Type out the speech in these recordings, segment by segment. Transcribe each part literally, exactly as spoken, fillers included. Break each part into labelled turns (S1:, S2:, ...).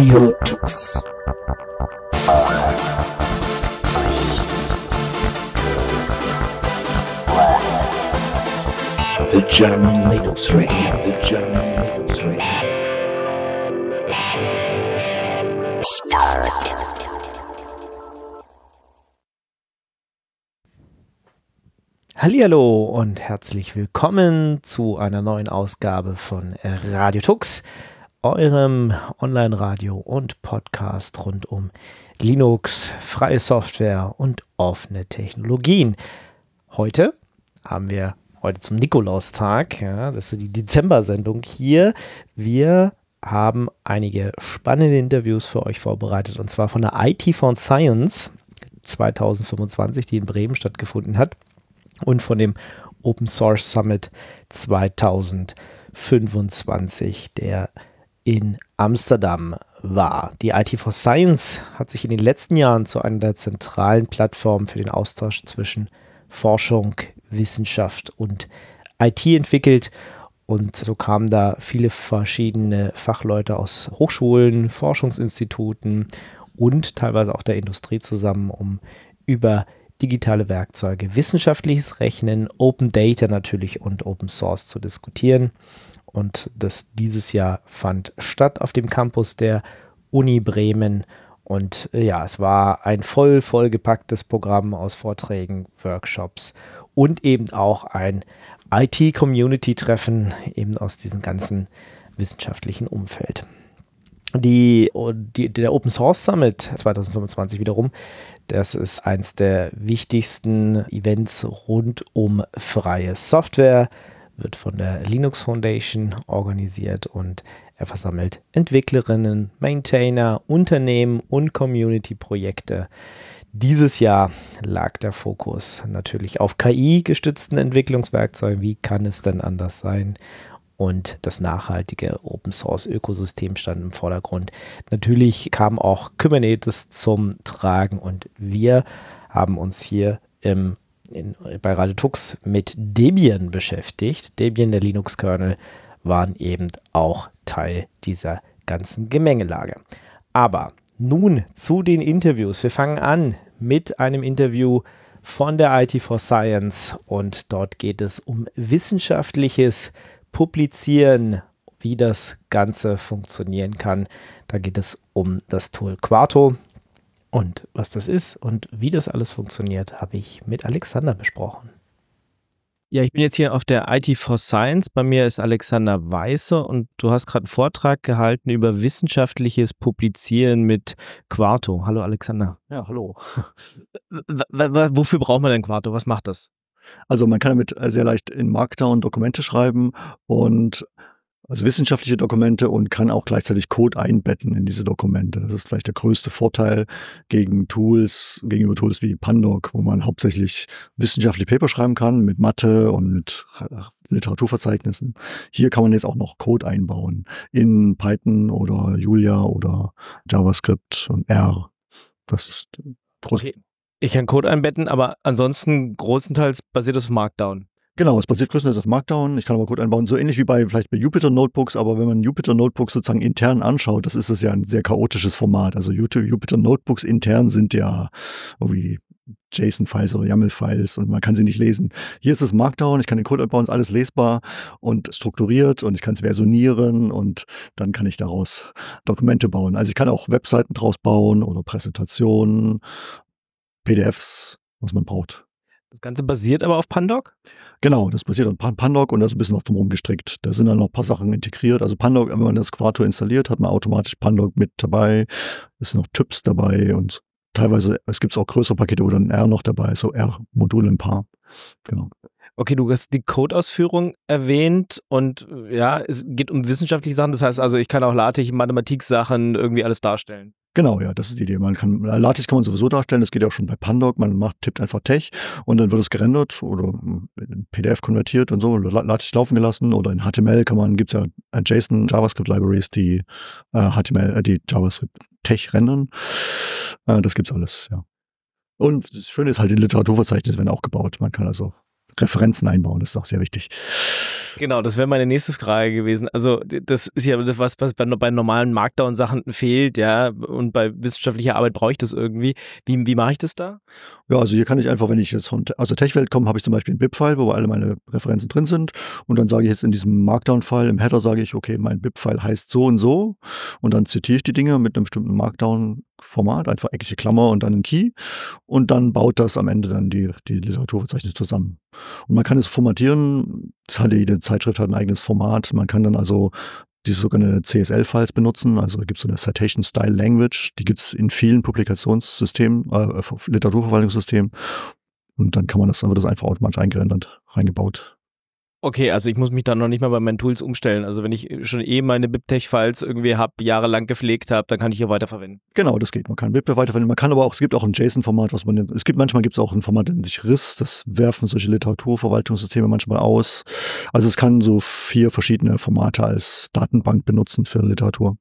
S1: Radio Tux. The German Linux Radio, the German Linux Radio.
S2: Hallihallo und herzlich willkommen zu einer neuen Ausgabe von Radio Tux, eurem Online-Radio und Podcast rund um Linux, freie Software und offene Technologien. Heute haben wir heute zum Nikolaustag, ja, das ist die Dezember-Sendung hier. Wir haben einige spannende Interviews für euch vorbereitet, und zwar von der I T for Science zwanzig fünfundzwanzig, die in Bremen stattgefunden hat, und von dem Open Source Summit zwanzig fünfundzwanzig, der in Amsterdam war. Die I T for Science hat sich in den letzten Jahren zu einer der zentralen Plattformen für den Austausch zwischen Forschung, Wissenschaft und I T entwickelt, und so kamen da viele verschiedene Fachleute aus Hochschulen, Forschungsinstituten und teilweise auch der Industrie zusammen, um über digitale Werkzeuge, wissenschaftliches Rechnen, Open Data natürlich und Open Source zu diskutieren. Und das dieses Jahr fand statt auf dem Campus der Uni Bremen. Und ja, es war ein voll, voll gepacktes Programm aus Vorträgen, Workshops und eben auch ein I T-Community-Treffen eben aus diesem ganzen wissenschaftlichen Umfeld. Die, die, der Open Source Summit zwanzig fünfundzwanzig wiederum, das ist eins der wichtigsten Events rund um freie Software, wird von der Linux Foundation organisiert, und er versammelt Entwicklerinnen, Maintainer, Unternehmen und Community-Projekte. Dieses Jahr lag der Fokus natürlich auf K I-gestützten Entwicklungswerkzeugen. Wie kann es denn anders sein? Und das nachhaltige Open-Source-Ökosystem stand im Vordergrund. Natürlich kam auch Kubernetes zum Tragen, und wir haben uns hier im, in, bei Radio Tux mit Debian beschäftigt. Debian, der Linux-Kernel, waren eben auch Teil dieser ganzen Gemengelage. Aber nun zu den Interviews. Wir fangen an mit einem Interview von der I T for Science, und dort geht es um wissenschaftliches Publizieren, wie das Ganze funktionieren kann. Da geht es um das Tool Quarto, und was das ist und wie das alles funktioniert, habe ich mit Alexander besprochen. Ja, ich bin jetzt hier auf der I T for Science. Bei mir ist Alexander Weiße, und du hast gerade einen Vortrag gehalten über wissenschaftliches Publizieren mit Quarto. Hallo Alexander.
S3: Ja, hallo.
S2: W- w- wofür braucht man denn Quarto? Was macht das?
S3: Also man kann damit sehr leicht in Markdown Dokumente schreiben, und also wissenschaftliche Dokumente, und kann auch gleichzeitig Code einbetten in diese Dokumente. Das ist vielleicht der größte Vorteil gegen Tools, gegenüber Tools wie Pandoc, wo man hauptsächlich wissenschaftliche Paper schreiben kann mit Mathe und mit Literaturverzeichnissen. Hier kann man jetzt auch noch Code einbauen in Python oder Julia oder JavaScript und R. Das ist groß.
S2: Okay. Ich kann Code einbetten, aber ansonsten großenteils basiert es auf Markdown.
S3: Genau, es basiert größtenteils auf Markdown. Ich kann aber Code einbauen, so ähnlich wie bei vielleicht bei Jupyter Notebooks, aber wenn man Jupyter Notebooks sozusagen intern anschaut, das ist es ja ein sehr chaotisches Format. Also Jupyter Notebooks intern sind ja irgendwie JSON-Files oder YAML-Files, und man kann sie nicht lesen. Hier ist es Markdown, ich kann den Code einbauen, ist alles lesbar und strukturiert, und ich kann es versionieren, und dann kann ich daraus Dokumente bauen. Also ich kann auch Webseiten draus bauen oder Präsentationen, P D Fs, was man braucht.
S2: Das Ganze basiert aber auf Pandoc?
S3: Genau, das basiert auf Pandoc, und da ist ein bisschen was drumherum gestrickt. Da sind dann noch ein paar Sachen integriert. Also Pandoc, wenn man das Quarto installiert, hat man automatisch Pandoc mit dabei. Es sind noch Typs dabei, und teilweise, es gibt auch größere Pakete, wo dann R noch dabei ist, so R-Module ein paar. Genau.
S2: Okay, du hast die Codeausführung erwähnt, und ja, es geht um wissenschaftliche Sachen. Das heißt also, ich kann auch LaTeX, Mathematik-Sachen irgendwie alles darstellen.
S3: Genau, ja, das ist die Idee. Man kann, LaTeX kann man sowieso darstellen, das geht ja auch schon bei Pandoc. Man macht, tippt einfach Tech, und dann wird es gerendert oder in P D F konvertiert und so, LaTeX laufen gelassen, oder in H T M L kann man, gibt's ja JSON, JavaScript-Libraries, die äh, H T M L, äh, die JavaScript-Tech rendern. Äh, das gibt's alles, ja. Und das Schöne ist halt, die Literaturverzeichnisse werden auch gebaut. Man kann also Referenzen einbauen, das ist auch sehr wichtig.
S2: Genau, das wäre meine nächste Frage gewesen. Also das ist ja das, was, was bei, bei normalen Markdown-Sachen fehlt, ja, und bei wissenschaftlicher Arbeit brauche ich das irgendwie. Wie, wie mache ich das da?
S3: Ja, also hier kann ich einfach, wenn ich jetzt von aus der Tech-Welt komme, habe ich zum Beispiel ein B I P-File, wo alle meine Referenzen drin sind. Und dann sage ich jetzt in diesem Markdown-File, im Header sage ich, okay, mein B I P-File heißt so und so. Und dann zitiere ich die Dinge mit einem bestimmten Markdown-Format, einfach eckige Klammer und dann ein Key. Und dann baut das am Ende dann die, die Literaturverzeichnis zusammen. Und man kann es formatieren. Das hat jede Zeitschrift hat ein eigenes Format. Man kann dann also diese sogenannte C S L-Files benutzen, also da gibt es so eine Citation Style Language, die gibt es in vielen Publikationssystemen, äh, Literaturverwaltungssystemen und dann kann man das, dann wird das einfach automatisch eingerendert, reingebaut.
S2: Okay, also ich muss mich dann noch nicht mal bei meinen Tools umstellen. Also wenn ich schon eh meine BibTeX-Files irgendwie habe, jahrelang gepflegt habe, dann kann ich hier weiterverwenden.
S3: Genau, das geht. Man kann BibTeX weiterverwenden. Man kann aber auch, es gibt auch ein JSON-Format, was man nimmt. Es gibt manchmal gibt es auch ein Format, das nennt sich R I S. Das werfen solche Literaturverwaltungssysteme manchmal aus. Also es kann so vier verschiedene Formate als Datenbank benutzen für Literatur.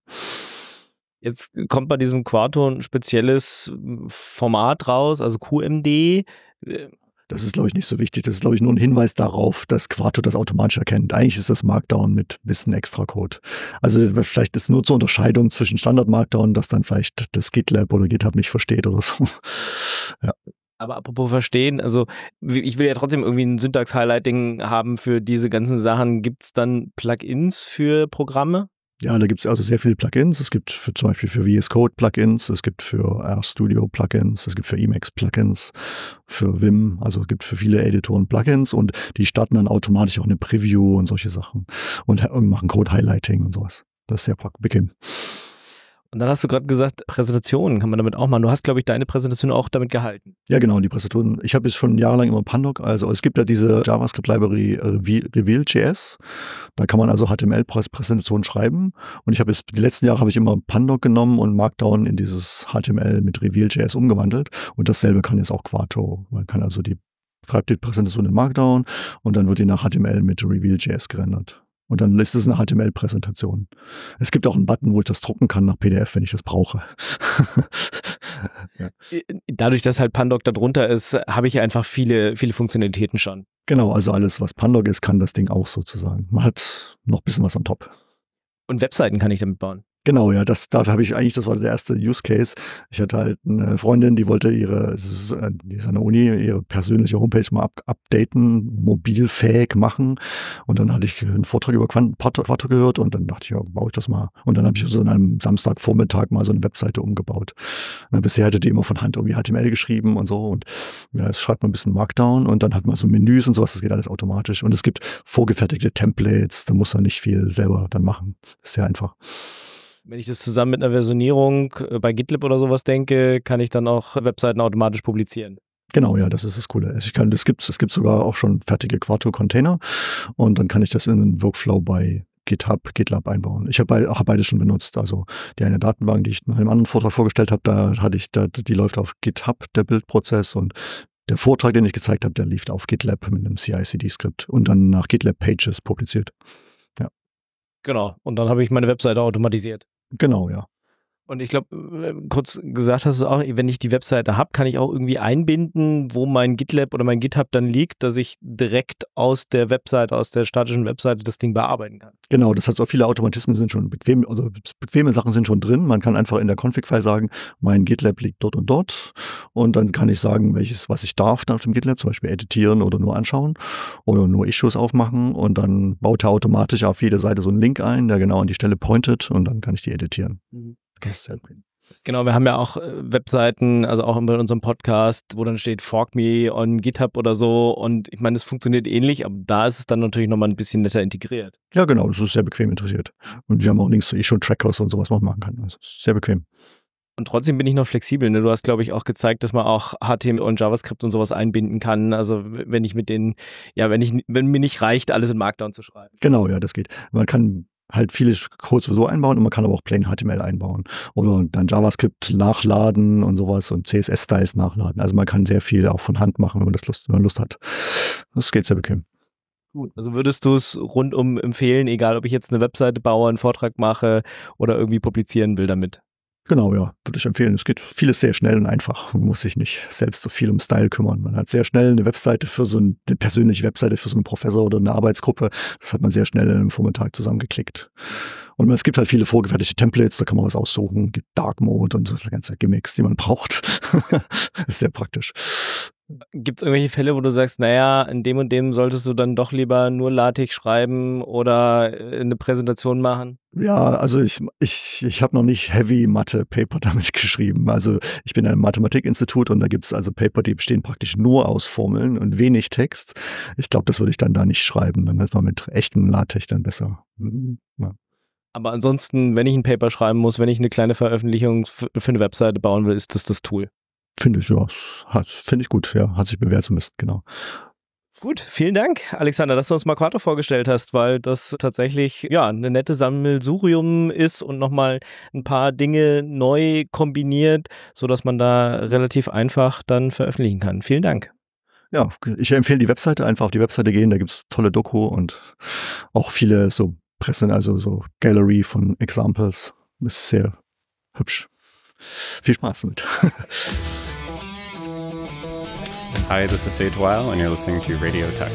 S2: Jetzt kommt bei diesem Quarto ein spezielles Format raus, also Q M D.
S3: Das ist, glaube ich, nicht so wichtig. Das ist, glaube ich, nur ein Hinweis darauf, dass Quarto das automatisch erkennt. Eigentlich ist das Markdown mit ein bisschen extra Code. Also vielleicht ist nur zur Unterscheidung zwischen Standard-Markdown, dass dann vielleicht das GitLab oder GitHub nicht versteht oder so. Ja.
S2: Aber apropos verstehen, also ich will ja trotzdem irgendwie ein Syntax-Highlighting haben für diese ganzen Sachen. Gibt es dann Plugins für Programme?
S3: Ja, da gibt es also sehr viele Plugins. Es gibt für, zum Beispiel für V S Code Plugins, es gibt für RStudio Plugins, es gibt für Emacs Plugins, für Vim, also es gibt für viele Editoren Plugins und die starten dann automatisch auch eine Preview und solche Sachen und, und machen Code Highlighting und sowas. Das ist sehr bequem.
S2: Und dann hast du gerade gesagt, Präsentationen kann man damit auch machen. Du hast, glaube ich, deine Präsentation auch damit gehalten.
S3: Ja, genau, die Präsentation. Ich habe jetzt schon jahrelang immer Pandoc, also es gibt ja diese JavaScript-Library Reveal.js. Da kann man also H T M L-Präsentationen schreiben. Und ich habe jetzt, die letzten Jahre habe ich immer Pandoc genommen und Markdown in dieses H T M L mit Reveal.js umgewandelt. Und dasselbe kann jetzt auch Quarto. Man kann also die, schreibt die Präsentation in Markdown und dann wird die nach H T M L mit Reveal.js gerendert. Und dann ist es eine H T M L-Präsentation. Es gibt auch einen Button, wo ich das drucken kann nach P D F, wenn ich das brauche.
S2: Ja. Dadurch, dass halt Pandoc da drunter ist, habe ich einfach viele, viele Funktionalitäten schon.
S3: Genau, also alles, was Pandoc ist, kann das Ding auch sozusagen. Man hat noch ein bisschen was on top.
S2: Und Webseiten kann ich damit bauen?
S3: Genau, ja, das, dafür habe ich eigentlich, das war der erste Use Case. Ich hatte halt eine Freundin, die wollte ihre, das ist, die ist an der Uni, ihre persönliche Homepage mal up, updaten, mobilfähig machen. Und dann hatte ich einen Vortrag über Quarto gehört und dann dachte ich, ja, baue ich das mal. Und dann habe ich so an einem Samstagvormittag mal so eine Webseite umgebaut. Und bisher hatte die immer von Hand irgendwie H T M L geschrieben und so. Und ja, es schreibt man ein bisschen Markdown und dann hat man so Menüs und sowas, das geht alles automatisch. Und es gibt vorgefertigte Templates, da muss man nicht viel selber dann machen. Das ist sehr einfach.
S2: Wenn ich das zusammen mit einer Versionierung bei GitLab oder sowas denke, kann ich dann auch Webseiten automatisch publizieren.
S3: Genau, ja, das ist das Coole. Ich kann, das gibt's, es gibt sogar auch schon fertige Quarto-Container und dann kann ich das in den Workflow bei GitHub, GitLab einbauen. Ich habe hab beides schon benutzt. Also die eine Datenbank, die ich nach einem anderen Vortrag vorgestellt habe, da hatte ich, da, die läuft auf GitHub, der Bildprozess, und der Vortrag, den ich gezeigt habe, der lief auf GitLab mit einem C I C D-Skript und dann nach GitLab Pages publiziert. Ja.
S2: Genau. Und dann habe ich meine Webseite automatisiert.
S3: Genau, ja.
S2: Und ich glaube, kurz gesagt hast du auch, wenn ich die Webseite habe, kann ich auch irgendwie einbinden, wo mein GitLab oder mein GitHub dann liegt, dass ich direkt aus der Webseite, aus der statischen Webseite das Ding bearbeiten kann.
S3: Genau, das heißt auch viele Automatismen sind schon bequem, oder bequeme Sachen sind schon drin. Man kann einfach in der Config-File sagen, mein GitLab liegt dort und dort. Und dann kann ich sagen, welches, was ich darf nach dem GitLab, zum Beispiel editieren oder nur anschauen oder nur Issues aufmachen. Und dann baut er automatisch auf jede Seite so einen Link ein, der genau an die Stelle pointet, und dann kann ich die editieren. Mhm.
S2: Genau, wir haben ja auch Webseiten, also auch in unserem Podcast, wo dann steht Fork me on GitHub oder so, und ich meine, das funktioniert ähnlich, aber da ist es dann natürlich nochmal ein bisschen netter integriert.
S3: Ja, genau, das ist sehr bequem interessiert. Und wir haben auch Links zu Issue-Trackers und sowas, was man machen kann. Das ist sehr bequem.
S2: Und trotzdem bin ich noch flexibel. Ne? Du hast, glaube ich, auch gezeigt, dass man auch H T M L und JavaScript und sowas einbinden kann. Also wenn ich mit den, ja, wenn ich, wenn mir nicht reicht, alles in Markdown zu schreiben.
S3: Genau, ja, das geht. Man kann halt viele Codes sowieso einbauen und man kann aber auch plain H T M L einbauen oder dann JavaScript nachladen und sowas und C S S-Styles nachladen. Also man kann sehr viel auch von Hand machen, wenn man das Lust, wenn man Lust hat. Das geht sehr bequem.
S2: Gut, also würdest du es rundum empfehlen, egal ob ich jetzt eine Webseite baue, einen Vortrag mache oder irgendwie publizieren will damit?
S3: Genau, ja, würde ich empfehlen. Es geht vieles sehr schnell und einfach. Man muss sich nicht selbst so viel um Style kümmern. Man hat sehr schnell eine Webseite für so ein, eine persönliche Webseite für so einen Professor oder eine Arbeitsgruppe. Das hat man sehr schnell in einem Vormittag zusammengeklickt. Und es gibt halt viele vorgefertigte Templates, da kann man was aussuchen. Gibt Dark Mode und so ganze Gimmicks, die man braucht. Das ist sehr praktisch.
S2: Gibt es irgendwelche Fälle, wo du sagst, naja, in dem und dem solltest du dann doch lieber nur LaTeX schreiben oder eine Präsentation machen?
S3: Ja, also ich, ich, ich habe noch nicht Heavy Mathe-Paper damit geschrieben. Also ich bin in einem Mathematikinstitut und da gibt es also Paper, die bestehen praktisch nur aus Formeln und wenig Text. Ich glaube, das würde ich dann da nicht schreiben. Dann ist man mit echtem LaTeX dann besser. Ja.
S2: Aber ansonsten, wenn ich ein Paper schreiben muss, wenn ich eine kleine Veröffentlichung für eine Webseite bauen will, ist das das Tool.
S3: Finde ich, ja. Finde ich gut, ja. Hat sich bewährt zumindest, genau.
S2: Gut, vielen Dank, Alexander, dass du uns Marquato vorgestellt hast, weil das tatsächlich ja eine nette Sammelsurium ist und nochmal ein paar Dinge neu kombiniert, sodass man da relativ einfach dann veröffentlichen kann. Vielen Dank.
S3: Ja, ich empfehle die Webseite, einfach auf die Webseite gehen, da gibt es tolle Doku und auch viele so Pressen, also so Gallery von Examples. Ist sehr hübsch. Viel Spaß damit.
S4: Hi, this is Sage Weil, and you're listening to Radio Tux.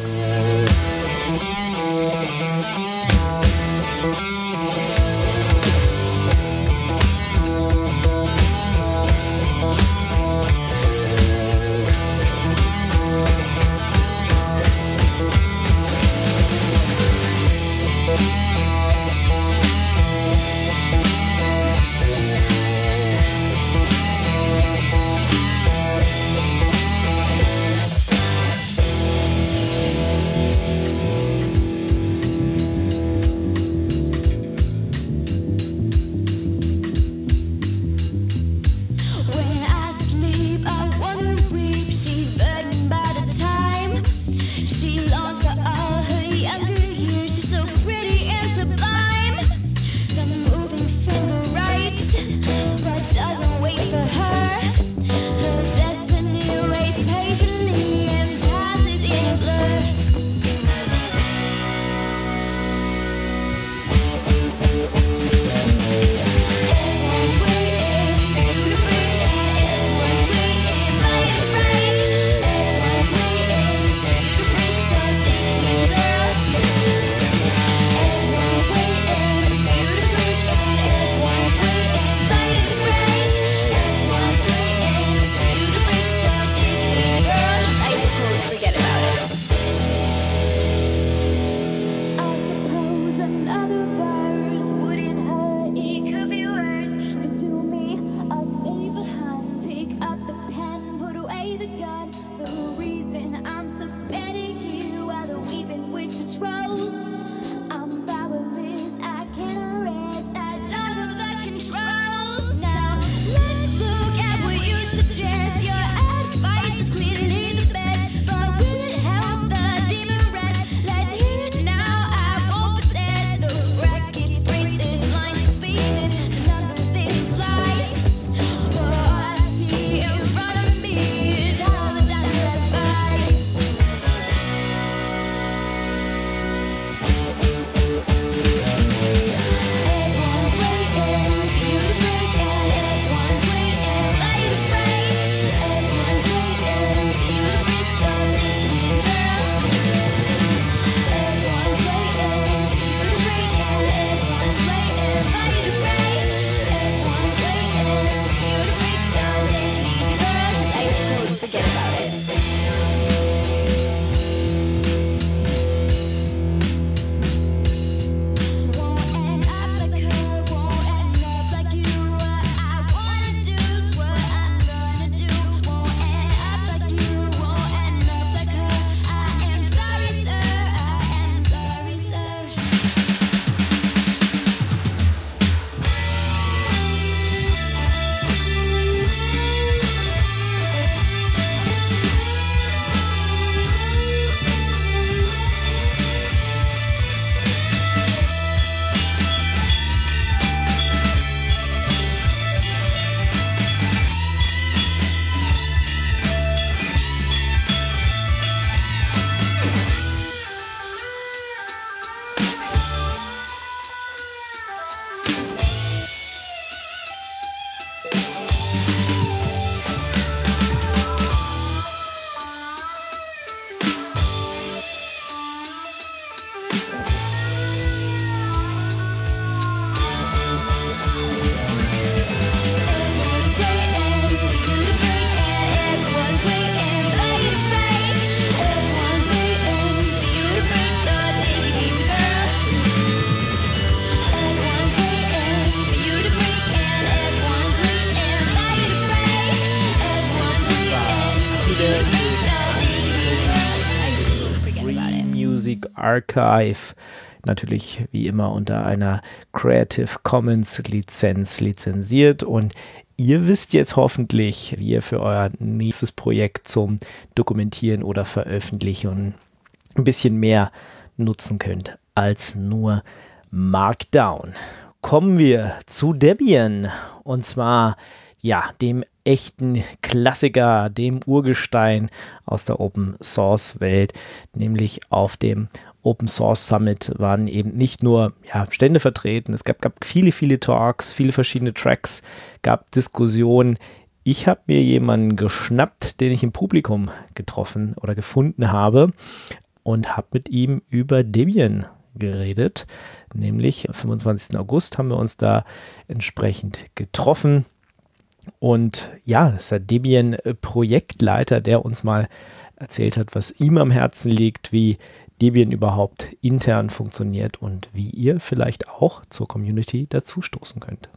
S2: Music Archive. Natürlich wie immer unter einer Creative Commons Lizenz lizenziert. Und ihr wisst jetzt hoffentlich, wie ihr für euer nächstes Projekt zum Dokumentieren oder Veröffentlichen ein bisschen mehr nutzen könnt als nur Markdown. Kommen wir zu Debian, und zwar ja, dem echten Klassiker, dem Urgestein aus der Open Source Welt, nämlich auf dem Open Source Summit waren eben nicht nur ja, Stände vertreten, es gab, gab viele, viele Talks, viele verschiedene Tracks, gab Diskussionen. Ich habe mir jemanden geschnappt, den ich im Publikum getroffen oder gefunden habe und habe mit ihm über Debian geredet, nämlich am fünfundzwanzigsten August haben wir uns da entsprechend getroffen. Und ja, das ist der Debian-Projektleiter, der uns mal erzählt hat, was ihm am Herzen liegt, wie Debian überhaupt intern funktioniert und wie ihr vielleicht auch zur Community dazustoßen könnt.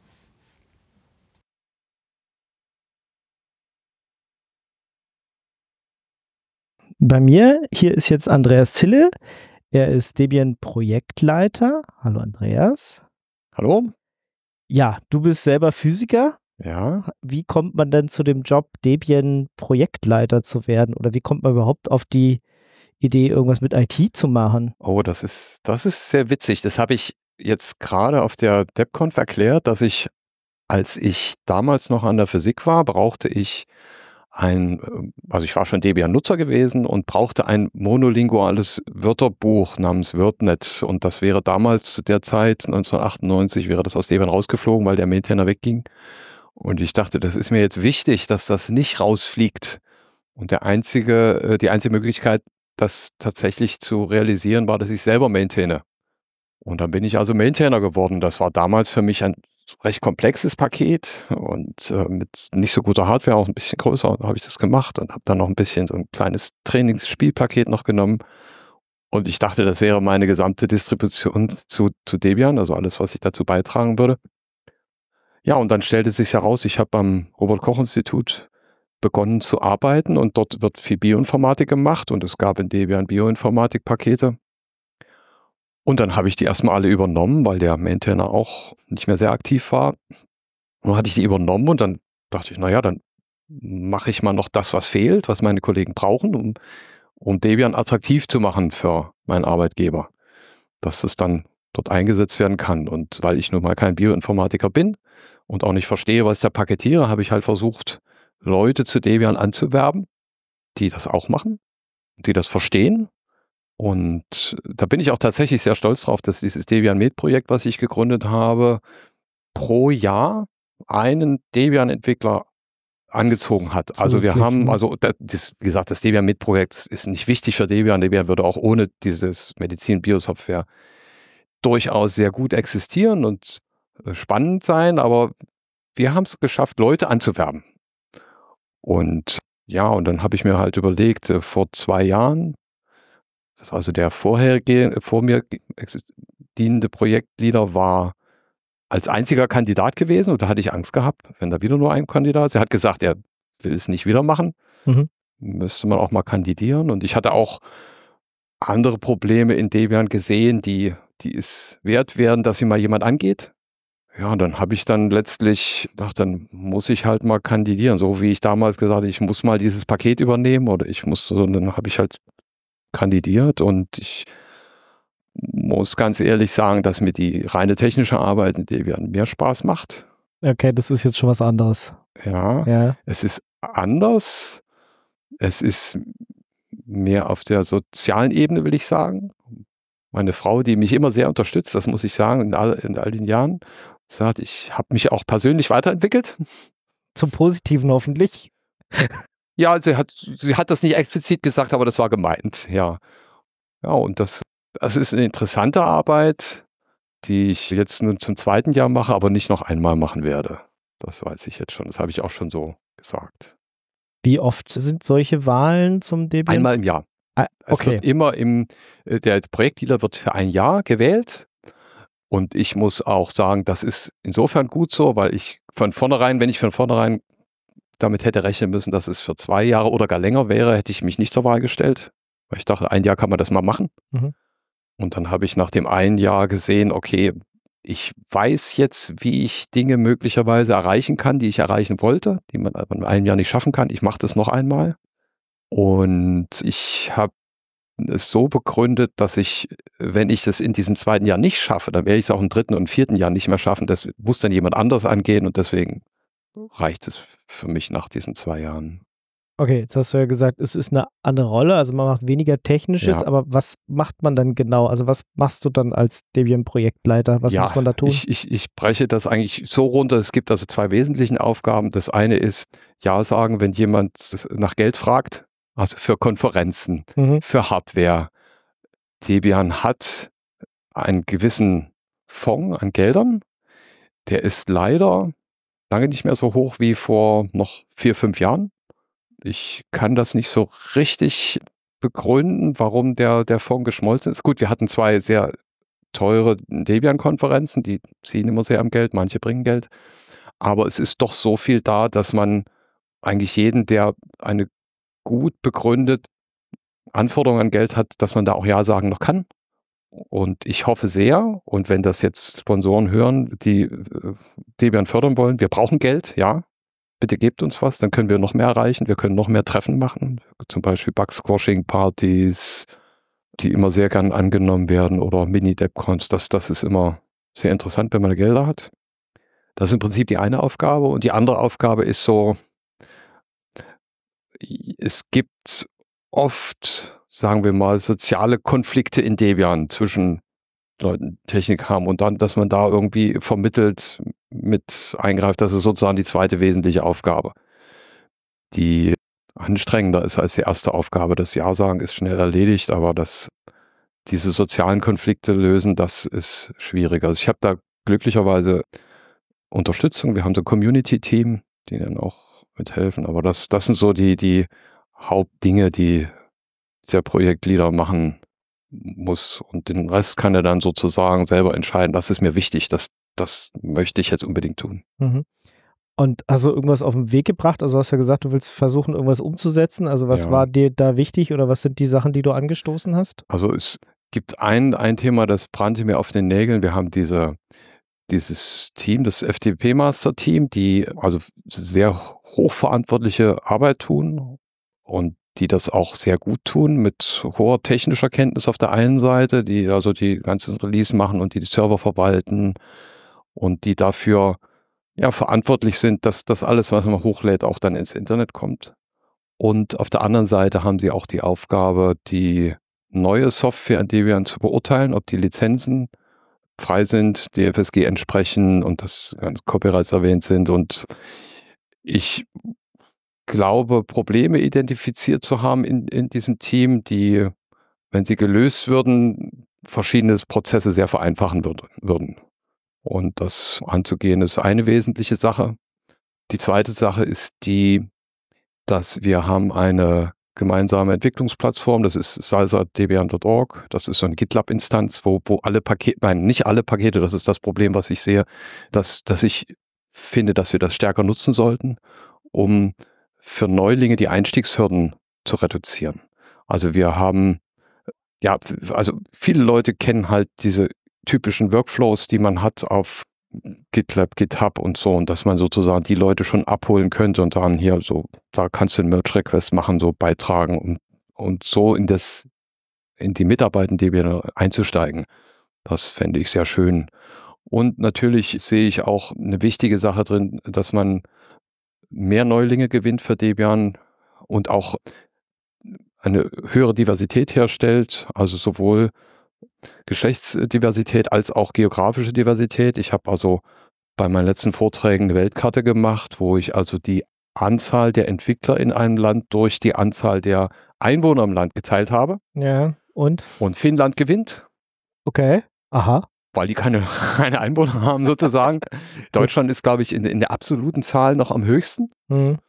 S2: Bei mir, hier ist jetzt Andreas Zille. Er ist Debian-Projektleiter. Hallo Andreas.
S5: Hallo.
S2: Ja, du bist selber Physiker.
S5: Ja.
S2: Wie kommt man denn zu dem Job, Debian-Projektleiter zu werden? Oder wie kommt man überhaupt auf die Idee, irgendwas mit I T zu machen?
S5: Oh, das ist, das ist sehr witzig. Das habe ich jetzt gerade auf der DebConf erklärt, dass ich, als ich damals noch an der Physik war, brauchte ich ein, also ich war schon Debian-Nutzer gewesen und brauchte ein monolinguales Wörterbuch namens WordNet. Und das wäre damals zu der Zeit, neunzehnhundertachtundneunzig, wäre das aus Debian rausgeflogen, weil der Maintainer wegging. Und ich dachte, das ist mir jetzt wichtig, dass das nicht rausfliegt. Und der einzige, die einzige Möglichkeit, das tatsächlich zu realisieren, war, dass ich selber maintaine. Und dann bin ich also Maintainer geworden. Das war damals für mich ein recht komplexes Paket und äh, mit nicht so guter Hardware, auch ein bisschen größer. Da habe ich das gemacht und habe dann noch ein bisschen so ein kleines Trainingsspielpaket noch genommen. Und ich dachte, das wäre meine gesamte Distribution zu, zu Debian, also alles, was ich dazu beitragen würde. Ja, und dann stellte es sich heraus, ich habe am Robert-Koch-Institut begonnen zu arbeiten und dort wird viel Bioinformatik gemacht und es gab in Debian Bioinformatik-Pakete. Und dann habe ich die erstmal alle übernommen, weil der Maintainer auch nicht mehr sehr aktiv war. Und dann hatte ich die übernommen und dann dachte ich, naja, dann mache ich mal noch das, was fehlt, was meine Kollegen brauchen, um, um Debian attraktiv zu machen für meinen Arbeitgeber, dass es dann dort eingesetzt werden kann. Und weil ich nun mal kein Bioinformatiker bin und auch nicht verstehe, was ich da paketiere, habe ich halt versucht, Leute zu Debian anzuwerben, die das auch machen, die das verstehen. Und da bin ich auch tatsächlich sehr stolz drauf, dass dieses Debian-Med-Projekt, was ich gegründet habe, pro Jahr einen Debian-Entwickler angezogen hat. Also wir haben, also das, wie gesagt, das Debian-Med-Projekt ist nicht wichtig für Debian. Debian würde auch ohne dieses Medizin-Bio-Software durchaus sehr gut existieren und spannend sein, aber wir haben es geschafft, Leute anzuwerben. Und ja, und dann habe ich mir halt überlegt, vor zwei Jahren, das also der vorherige, vor mir dienende Projektleader war als einziger Kandidat gewesen und da hatte ich Angst gehabt, wenn da wieder nur ein Kandidat ist. Er hat gesagt, er will es nicht wieder machen. Mhm. Müsste man auch mal kandidieren. Und ich hatte auch andere Probleme in Debian gesehen, die, die es wert wären, dass sie mal jemand angeht. Ja, und dann habe ich dann letztlich gedacht, dann muss ich halt mal kandidieren. So wie ich damals gesagt habe, ich muss mal dieses Paket übernehmen oder ich muss, und dann habe ich halt kandidiert und ich muss ganz ehrlich sagen, dass mir die reine technische Arbeit in Debian mehr Spaß macht.
S2: Okay, das ist jetzt schon was anderes.
S5: Ja, ja. Es ist anders. Es ist mehr auf der sozialen Ebene, will ich sagen. Meine Frau, die mich immer sehr unterstützt, das muss ich sagen, in all, in all den Jahren, sagt, ich habe mich auch persönlich weiterentwickelt.
S2: Zum Positiven hoffentlich.
S5: Ja, sie hat, sie hat das nicht explizit gesagt, aber das war gemeint, ja. Ja, und das, das ist eine interessante Arbeit, die ich jetzt nun zum zweiten Jahr mache, aber nicht noch einmal machen werde. Das weiß ich jetzt schon, das habe ich auch schon so gesagt.
S2: Wie oft sind solche Wahlen zum Debian?
S5: Einmal im Jahr.
S2: Ah, okay.
S5: Es wird immer im, der Projektleader wird für ein Jahr gewählt. Und ich muss auch sagen, das ist insofern gut so, weil ich von vornherein, wenn ich von vornherein damit hätte rechnen müssen, dass es für zwei Jahre oder gar länger wäre, hätte ich mich nicht zur Wahl gestellt. Weil ich dachte, ein Jahr kann man das mal machen.
S2: Mhm.
S5: Und dann habe ich nach dem einen Jahr gesehen, okay, ich weiß jetzt, wie ich Dinge möglicherweise erreichen kann, die ich erreichen wollte, die man in einem Jahr nicht schaffen kann. Ich mache das noch einmal. Und ich habe es so begründet, dass ich, wenn ich das in diesem zweiten Jahr nicht schaffe, dann werde ich es auch im dritten und vierten Jahr nicht mehr schaffen. Das muss dann jemand anders angehen und deswegen reicht es für mich nach diesen zwei Jahren.
S2: Okay, jetzt hast du ja gesagt, es ist eine andere Rolle, also man macht weniger Technisches,
S5: Ja.
S2: aber was macht man dann genau? Also was machst du dann als Debian-Projektleiter? Was
S5: ja,
S2: muss man da tun?
S5: Ich, ich, ich breche das eigentlich so runter. Es gibt also zwei wesentliche Aufgaben. Das eine ist Ja sagen, wenn jemand nach Geld fragt, also für Konferenzen,
S2: Mhm.
S5: für Hardware. Debian hat einen gewissen Fonds an Geldern. Der ist leider lange nicht mehr so hoch wie vor noch vier, fünf Jahren. Ich kann das nicht so richtig begründen, warum der, der Fonds geschmolzen ist. Gut, wir hatten zwei sehr teure Debian-Konferenzen, die ziehen immer sehr am Geld, manche bringen Geld. Aber es ist doch so viel da, dass man eigentlich jeden, der eine gut begründet Anforderung an Geld hat, dass man da auch Ja sagen noch kann. Und ich hoffe sehr, und wenn das jetzt Sponsoren hören, die äh, Debian fördern wollen, wir brauchen Geld, ja, bitte gebt uns was, dann können wir noch mehr erreichen, wir können noch mehr Treffen machen, zum Beispiel Bug-Squashing-Partys, die immer sehr gern angenommen werden, oder Mini-DebCons, das, das ist immer sehr interessant, wenn man Gelder hat. Das ist im Prinzip die eine Aufgabe, und die andere Aufgabe ist so, es gibt oft, sagen wir mal, soziale Konflikte in Debian zwischen Leuten, die Technik haben, und dann, dass man da irgendwie vermittelt mit eingreift, das ist sozusagen die zweite wesentliche Aufgabe. Die anstrengender ist als die erste Aufgabe. Das Ja sagen ist schnell erledigt, aber das, diese sozialen Konflikte lösen, das ist schwieriger. Also ich habe da glücklicherweise Unterstützung. Wir haben so ein Community-Team, die dann auch mithelfen, aber das, das sind so die, die Hauptdinge, die der Projektleader machen muss, und den Rest kann er dann sozusagen selber entscheiden. Das ist mir wichtig, das, das möchte ich jetzt unbedingt tun.
S2: Mhm. Und hast du irgendwas auf den Weg gebracht? Also hast du ja gesagt, du willst versuchen, irgendwas umzusetzen. Also was
S5: Ja.
S2: war dir da wichtig oder was sind die Sachen, die du angestoßen hast?
S5: Also es gibt ein, ein Thema, das brannte mir auf den Nägeln. Wir haben diese, dieses Team, das F T P-Master-Team, die also sehr hochverantwortliche Arbeit tun und die das auch sehr gut tun, mit hoher technischer Kenntnis auf der einen Seite, die also die ganzen Release machen und die die Server verwalten und die dafür ja verantwortlich sind, dass das alles, was man hochlädt, auch dann ins Internet kommt. Und auf der anderen Seite haben sie auch die Aufgabe, die neue Software in Debian zu beurteilen, ob die Lizenzen frei sind, die F S G entsprechen und dass Copyrights erwähnt sind. Und ich glaube, Probleme identifiziert zu haben in, in diesem Team, die, wenn sie gelöst würden, verschiedene Prozesse sehr vereinfachen würd, würden. Und das anzugehen ist eine wesentliche Sache. Die zweite Sache ist die, dass wir haben eine gemeinsame Entwicklungsplattform, das ist salsa punkt debian punkt org, das ist so eine GitLab-Instanz, wo, wo alle Pakete, nein, nicht alle Pakete, das ist das Problem, was ich sehe, dass, dass ich finde, dass wir das stärker nutzen sollten, um für Neulinge die Einstiegshürden zu reduzieren. Also wir haben, ja, also viele Leute kennen halt diese typischen Workflows, die man hat auf GitLab, GitHub und so, und dass man sozusagen die Leute schon abholen könnte und dann hier so, da kannst du einen Merge-Request machen, so beitragen und, und so in das, in die Mitarbeit in Debian einzusteigen. Das fände ich sehr schön. Und natürlich sehe ich auch eine wichtige Sache drin, dass man mehr Neulinge gewinnt für Debian und auch eine höhere Diversität herstellt, also sowohl Geschlechtsdiversität als auch geografische Diversität. Ich habe also bei meinen letzten Vorträgen eine Weltkarte gemacht, wo ich also die Anzahl der Entwickler in einem Land durch die Anzahl der Einwohner im Land geteilt habe.
S2: Ja, und?
S5: Und Finnland gewinnt.
S2: Okay, aha.
S5: Weil die keine, keine Einwohner haben sozusagen. Deutschland ist, glaube ich, in, in der absoluten Zahl noch am höchsten.
S2: Mhm.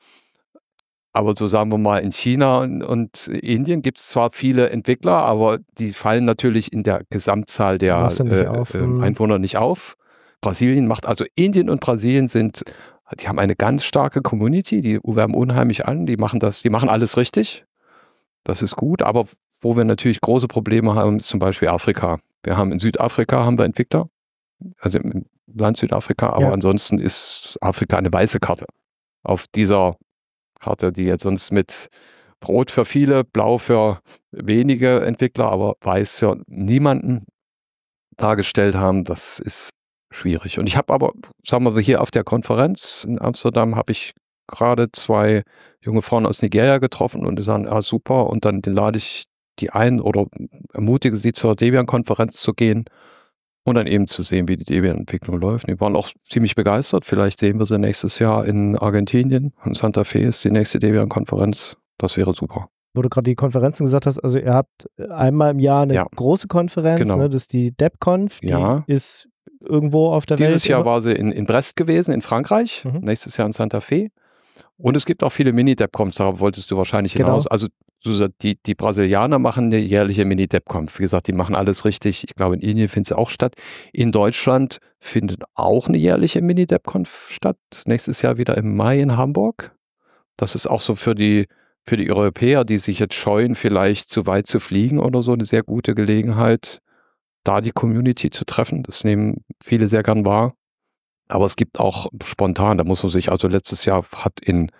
S5: Aber so sagen wir mal, in China und, und Indien gibt es zwar viele Entwickler, aber die fallen natürlich in der Gesamtzahl der
S2: Machst du nicht
S5: äh,
S2: auf.
S5: äh,
S2: Mhm.
S5: Einwohner nicht auf. Brasilien macht, also Indien und Brasilien sind, die haben eine ganz starke Community, die werben unheimlich an, die machen das, die machen alles richtig. Das ist gut, aber wo wir natürlich große Probleme haben, ist zum Beispiel Afrika. Wir haben in Südafrika haben wir Entwickler, also im Land Südafrika, aber
S2: Ja.
S5: ansonsten ist Afrika eine weiße Karte. Auf dieser Karte, die jetzt sonst mit Rot für viele, Blau für wenige Entwickler, aber Weiß für niemanden dargestellt haben, das ist schwierig. Und ich habe aber, sagen wir mal, hier auf der Konferenz in Amsterdam habe ich gerade zwei junge Frauen aus Nigeria getroffen und die sagen, ah super, und dann lade ich die ein oder ermutige sie zur Debian-Konferenz zu gehen und dann eben zu sehen, wie die Debian-Entwicklung läuft. Die waren auch ziemlich begeistert. Vielleicht sehen wir sie nächstes Jahr in Argentinien. In Santa Fe ist die nächste Debian-Konferenz. Das wäre super.
S2: Wo du gerade die Konferenzen gesagt hast, also ihr habt einmal im Jahr eine
S5: Ja.
S2: große Konferenz,
S5: Genau.
S2: ne, das ist die DebConf, die
S5: Ja.
S2: ist irgendwo auf der Welt.
S5: Dieses Jahr
S2: immer.
S5: war sie in, in Brest gewesen, in Frankreich.
S2: Mhm.
S5: Nächstes Jahr in Santa Fe. Und es gibt auch viele Mini-DebConfs, darauf wolltest du wahrscheinlich
S2: Genau.
S5: hinaus. Also so, die, die Brasilianer machen eine jährliche Mini-DebConf. Wie gesagt, die machen alles richtig. Ich glaube, in Indien findet sie auch statt. In Deutschland findet auch eine jährliche Mini-DebConf statt. Nächstes Jahr wieder im Mai in Hamburg. Das ist auch so für die, für die Europäer, die sich jetzt scheuen, vielleicht zu weit zu fliegen oder so, eine sehr gute Gelegenheit, da die Community zu treffen. Das nehmen viele sehr gern wahr. Aber es gibt auch spontan, da muss man sich, also letztes Jahr hat in,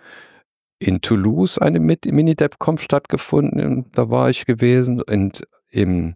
S5: in Toulouse eine Mini-DevConf stattgefunden, da war ich gewesen. Und im,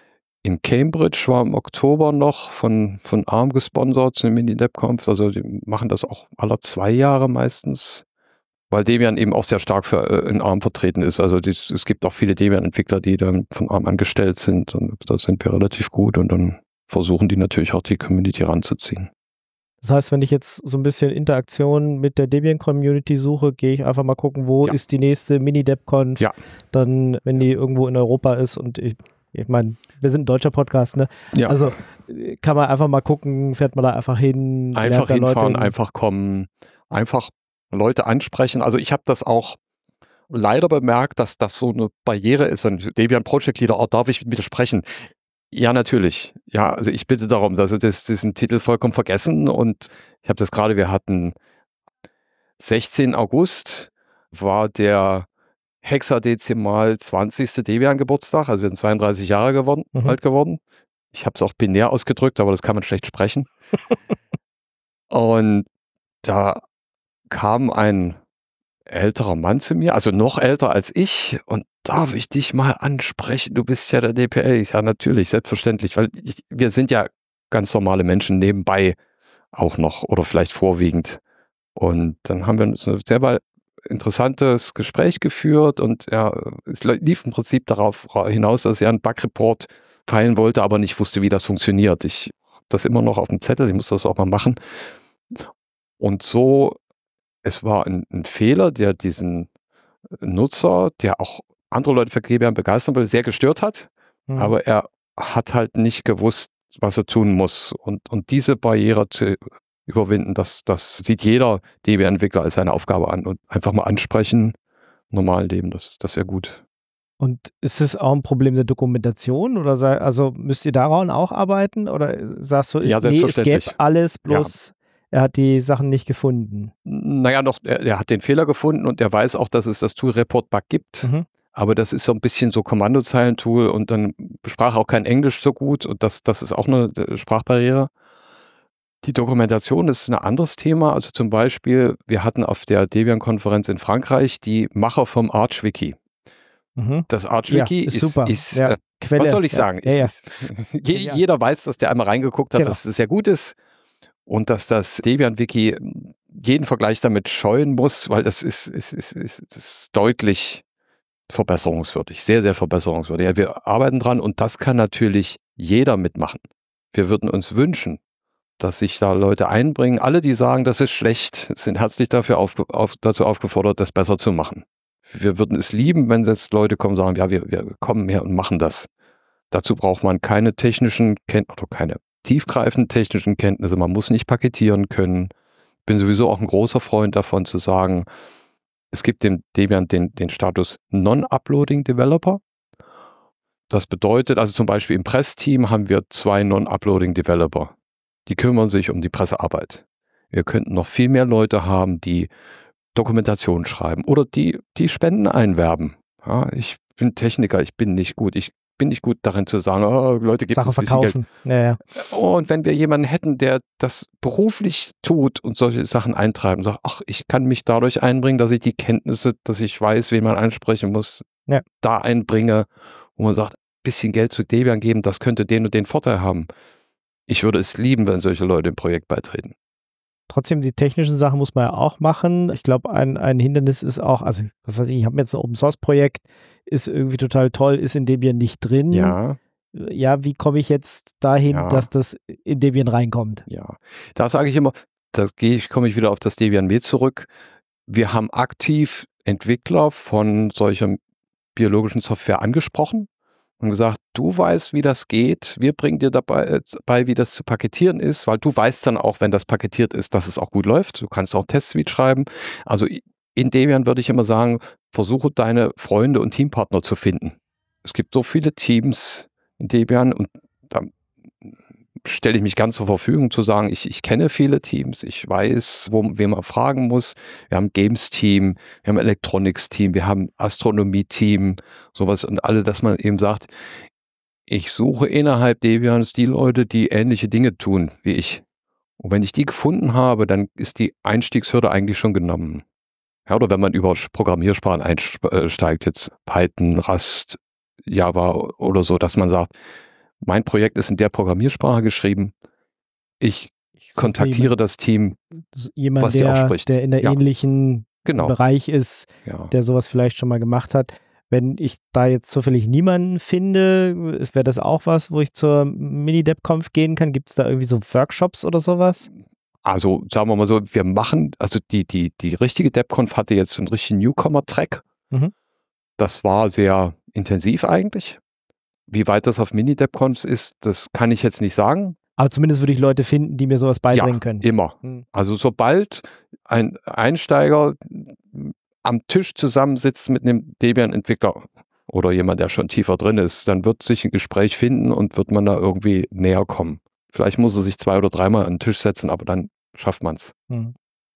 S5: in Cambridge war im Oktober noch von, von ARM gesponsert, eine Mini-DevConf. Also die machen das auch alle zwei Jahre meistens, weil Debian eben auch sehr stark für, äh, in ARM vertreten ist. Also die, es gibt auch viele Debian-Entwickler, die dann von ARM angestellt sind, und da sind wir relativ gut, und dann versuchen die natürlich auch die Community ranzuziehen.
S2: Das heißt, wenn ich jetzt so ein bisschen Interaktion mit der Debian-Community suche, gehe ich einfach mal gucken, wo
S5: Ja.
S2: ist die nächste Mini-DebConf,
S5: Ja.
S2: dann, wenn die irgendwo in Europa ist, und ich, ich meine, wir sind ein deutscher Podcast, ne?
S5: Ja.
S2: Also äh, kann man einfach mal gucken, fährt man da einfach hin,
S5: Einfach
S2: lernt da
S5: hinfahren,
S2: Leute-
S5: einfach kommen, einfach Leute ansprechen. Also ich habe das auch leider bemerkt, dass das so eine Barriere ist. Und Debian Project Leader, oh, darf ich widersprechen? Ja, natürlich. Ja, also ich bitte darum. Also das, das ist ein Titel vollkommen vergessen, und ich habe das gerade, wir hatten sechzehnten August war der hexadezimal zwanzigste Debian Geburtstag, also wir sind zweiunddreißig Jahre geworden,
S2: Mhm.
S5: alt geworden. Ich habe es auch binär ausgedrückt, aber das kann man schlecht sprechen. Und da kam ein älterer Mann zu mir, also noch älter als ich, und darf ich dich mal ansprechen? Du bist ja der D P L. Ich sage, natürlich, selbstverständlich, weil ich, wir sind ja ganz normale Menschen nebenbei auch noch oder vielleicht vorwiegend. Und dann haben wir ein sehr interessantes Gespräch geführt, und ja, es lief im Prinzip darauf hinaus, dass er einen Bug-Report feilen wollte, aber nicht wusste, wie das funktioniert. Ich habe das immer noch auf dem Zettel, ich muss das auch mal machen. Und so, es war ein, ein Fehler, der diesen Nutzer, der auch andere Leute für Debian begeistern will, sehr gestört hat.
S2: Mhm.
S5: Aber er hat halt nicht gewusst, was er tun muss. Und, und diese Barriere zu überwinden, das, das sieht jeder Debian-Entwickler als seine Aufgabe an. Und einfach mal ansprechen, normal leben, das, das wäre gut.
S2: Und ist es auch ein Problem der Dokumentation, oder sei, also müsst ihr daran auch arbeiten, oder sagst du, ist,
S5: Ja,
S2: nee, es
S5: selbstverständlich.
S2: gäbe alles, bloß er hat die Sachen nicht gefunden?
S5: Naja, noch, er, er hat den Fehler gefunden, und er weiß auch, dass es das Tool Report Bug gibt.
S2: Mhm.
S5: Aber das ist so ein bisschen so Kommandozeilentool, und dann sprach auch kein Englisch so gut, und das, das ist auch eine Sprachbarriere. Die Dokumentation ist ein anderes Thema. Also zum Beispiel, wir hatten auf der Debian-Konferenz in Frankreich die Macher vom ArchWiki.
S2: Mhm.
S5: Das ArchWiki
S2: Ja, ist
S5: ist,
S2: super.
S5: ist
S2: Ja,
S5: äh,
S2: Quelle.
S5: was soll ich
S2: Ja,
S5: sagen?
S2: ja, ja.
S5: Ist, ist, je,
S2: Ja.
S5: Jeder weiß, dass der einmal reingeguckt hat,
S2: Genau.
S5: dass es sehr gut ist, und dass das Debian-Wiki jeden Vergleich damit scheuen muss, weil das ist, ist, ist, ist, ist deutlich verbesserungswürdig, sehr, sehr verbesserungswürdig. Ja, wir arbeiten dran, und das kann natürlich jeder mitmachen. Wir würden uns wünschen, dass sich da Leute einbringen. Alle, die sagen, das ist schlecht, sind herzlich dafür auf, auf, dazu aufgefordert, das besser zu machen. Wir würden es lieben, wenn jetzt Leute kommen und sagen, ja, wir, wir kommen her und machen das. Dazu braucht man keine technischen Kenntnisse oder keine tiefgreifenden technischen Kenntnisse. Man muss nicht paketieren können. Ich bin sowieso auch ein großer Freund davon zu sagen, es gibt dem Debian den, den Status Non-Uploading Developer. Das bedeutet, also zum Beispiel im Pressteam haben wir zwei Non-Uploading Developer. Die kümmern sich um die Pressearbeit. Wir könnten noch viel mehr Leute haben, die Dokumentation schreiben oder die, die Spenden einwerben. Ja, ich bin Techniker, ich bin nicht gut. Ich bin nicht gut darin zu sagen, oh, Leute, gebt
S2: Sachen
S5: uns ein bisschen Geld.
S2: verkaufen. Ja, ja.
S5: Und wenn wir jemanden hätten, der das beruflich tut und solche Sachen eintreiben, sagt, ach, ich kann mich dadurch einbringen, dass ich die Kenntnisse, dass ich weiß, wen man ansprechen muss,
S2: Ja.
S5: da einbringe, wo man sagt, ein bisschen Geld zu Debian geben, das könnte den und den Vorteil haben. Ich würde es lieben, wenn solche Leute im Projekt beitreten.
S2: Trotzdem, die technischen Sachen muss man ja auch machen. Ich glaube, ein, ein Hindernis ist auch, also was weiß ich, ich habe jetzt ein Open-Source-Projekt, ist irgendwie total toll, ist in Debian nicht drin.
S5: Ja.
S2: Ja, wie komme ich jetzt dahin,
S5: Ja.
S2: dass das in Debian reinkommt?
S5: Ja, da sage ich immer, da gehe ich, komme ich wieder auf das Debian M E zurück. Wir haben aktiv Entwickler von solcher biologischen Software angesprochen und gesagt, du weißt, wie das geht, wir bringen dir dabei äh, bei, wie das zu paketieren ist, weil du weißt dann auch, wenn das paketiert ist, dass es auch gut läuft. Du kannst auch Testsuite schreiben. Also in Debian würde ich immer sagen, versuche deine Freunde und Teampartner zu finden. Es gibt so viele Teams in Debian und da stelle ich mich ganz zur Verfügung zu sagen, ich, ich kenne viele Teams, ich weiß, wo, wen man fragen muss. Wir haben Games-Team, wir haben Electronics-Team, wir haben Astronomie-Team, sowas und alle, dass man eben sagt, ich suche innerhalb Debians die Leute, die ähnliche Dinge tun wie ich. Und wenn ich die gefunden habe, dann ist die Einstiegshürde eigentlich schon genommen. Ja, oder wenn man über Programmiersprachen einsteigt, jetzt Python, Rust, Java oder so, dass man sagt, mein Projekt ist in der Programmiersprache geschrieben. Ich, ich kontaktiere jemand, das Team,
S2: jemand,
S5: was
S2: der,
S5: sie auch spricht.
S2: Der in der
S5: ja.
S2: ähnlichen
S5: genau.
S2: Bereich ist,
S5: ja.
S2: der sowas vielleicht schon mal gemacht hat. Wenn ich da jetzt zufällig niemanden finde, wäre das auch was, wo ich zur Mini-DebConf gehen kann? Gibt es da irgendwie so Workshops oder sowas?
S5: Also sagen wir mal so, wir machen, also die, die, die richtige DebConf hatte jetzt so einen richtigen Newcomer-Track.
S2: Mhm.
S5: Das war sehr intensiv eigentlich. Wie weit das auf Mini-DebConfs ist, das kann ich jetzt nicht sagen.
S2: Aber zumindest würde ich Leute finden, die mir sowas beibringen
S5: ja,
S2: können.
S5: Immer.
S2: Hm.
S5: Also sobald ein Einsteiger am Tisch zusammensitzt mit einem Debian-Entwickler oder jemand, der schon tiefer drin ist, dann wird sich ein Gespräch finden und wird man da irgendwie näher kommen. Vielleicht muss er sich zwei oder dreimal an den Tisch setzen, aber dann schafft man es.
S2: Hm.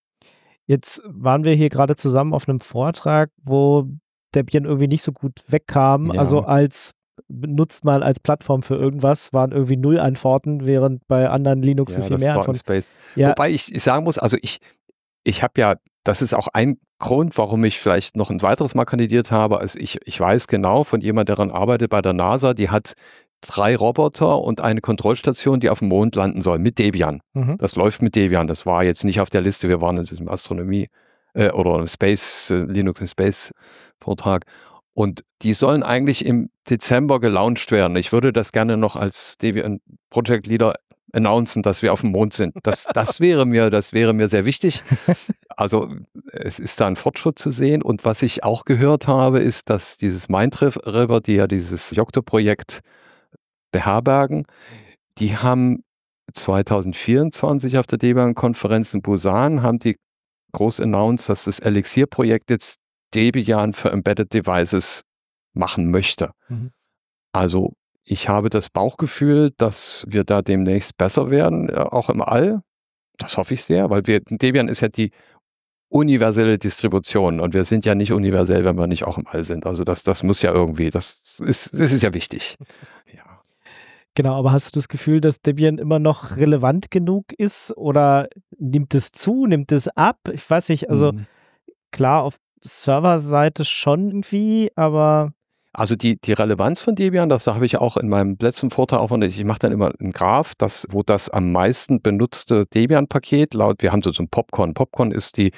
S2: Jetzt waren wir hier gerade zusammen auf einem Vortrag, wo Debian irgendwie nicht so gut wegkam.
S5: Ja.
S2: Also als benutzt man als Plattform für irgendwas, waren irgendwie null Antworten, während bei anderen Linux
S5: ja,
S2: viel mehr Antworten.
S5: Space.
S2: Ja.
S5: Wobei ich, ich sagen muss, also ich, ich habe ja, das ist auch ein Grund, warum ich vielleicht noch ein weiteres Mal kandidiert habe. Also ich, ich weiß genau von jemand, der daran arbeitet bei der NASA, die hat drei Roboter und eine Kontrollstation, die auf dem Mond landen soll, mit Debian.
S2: Mhm.
S5: Das läuft mit Debian. Das war jetzt nicht auf der Liste. Wir waren in diesem Astronomie äh, oder im Space, äh, Linux im Space Vortrag. Und die sollen eigentlich im Dezember gelauncht werden. Ich würde das gerne noch als Debian Project Leader announcen, dass wir auf dem Mond sind. Das, das wäre mir, das wäre mir sehr wichtig. Also es ist da ein Fortschritt zu sehen. Und was ich auch gehört habe, ist, dass dieses Mindriver, die ja dieses Yocto-Projekt beherbergen, die haben zwanzig vierundzwanzig auf der Debian-Konferenz in Busan, haben die groß announced, dass das Elixir-Projekt jetzt Debian für Embedded Devices machen möchte. Mhm. Also ich habe das Bauchgefühl, dass wir da demnächst besser werden, auch im All. Das hoffe ich sehr, weil wir, Debian ist ja die universelle Distribution und wir sind ja nicht universell, wenn wir nicht auch im All sind. Also das, das muss ja irgendwie, das ist, das ist ja wichtig. Ja.
S2: Genau, aber hast du das Gefühl, dass Debian immer noch relevant genug ist oder nimmt es zu, nimmt es ab? Ich weiß nicht, also mhm. klar, auf Serverseite schon irgendwie, aber
S5: also die, die Relevanz von Debian, das habe ich auch in meinem letzten Vortrag auch, ich mache dann immer einen Graph, das, wo das am meisten benutzte Debian-Paket laut, wir haben so ein Popcorn. Popcorn ist die,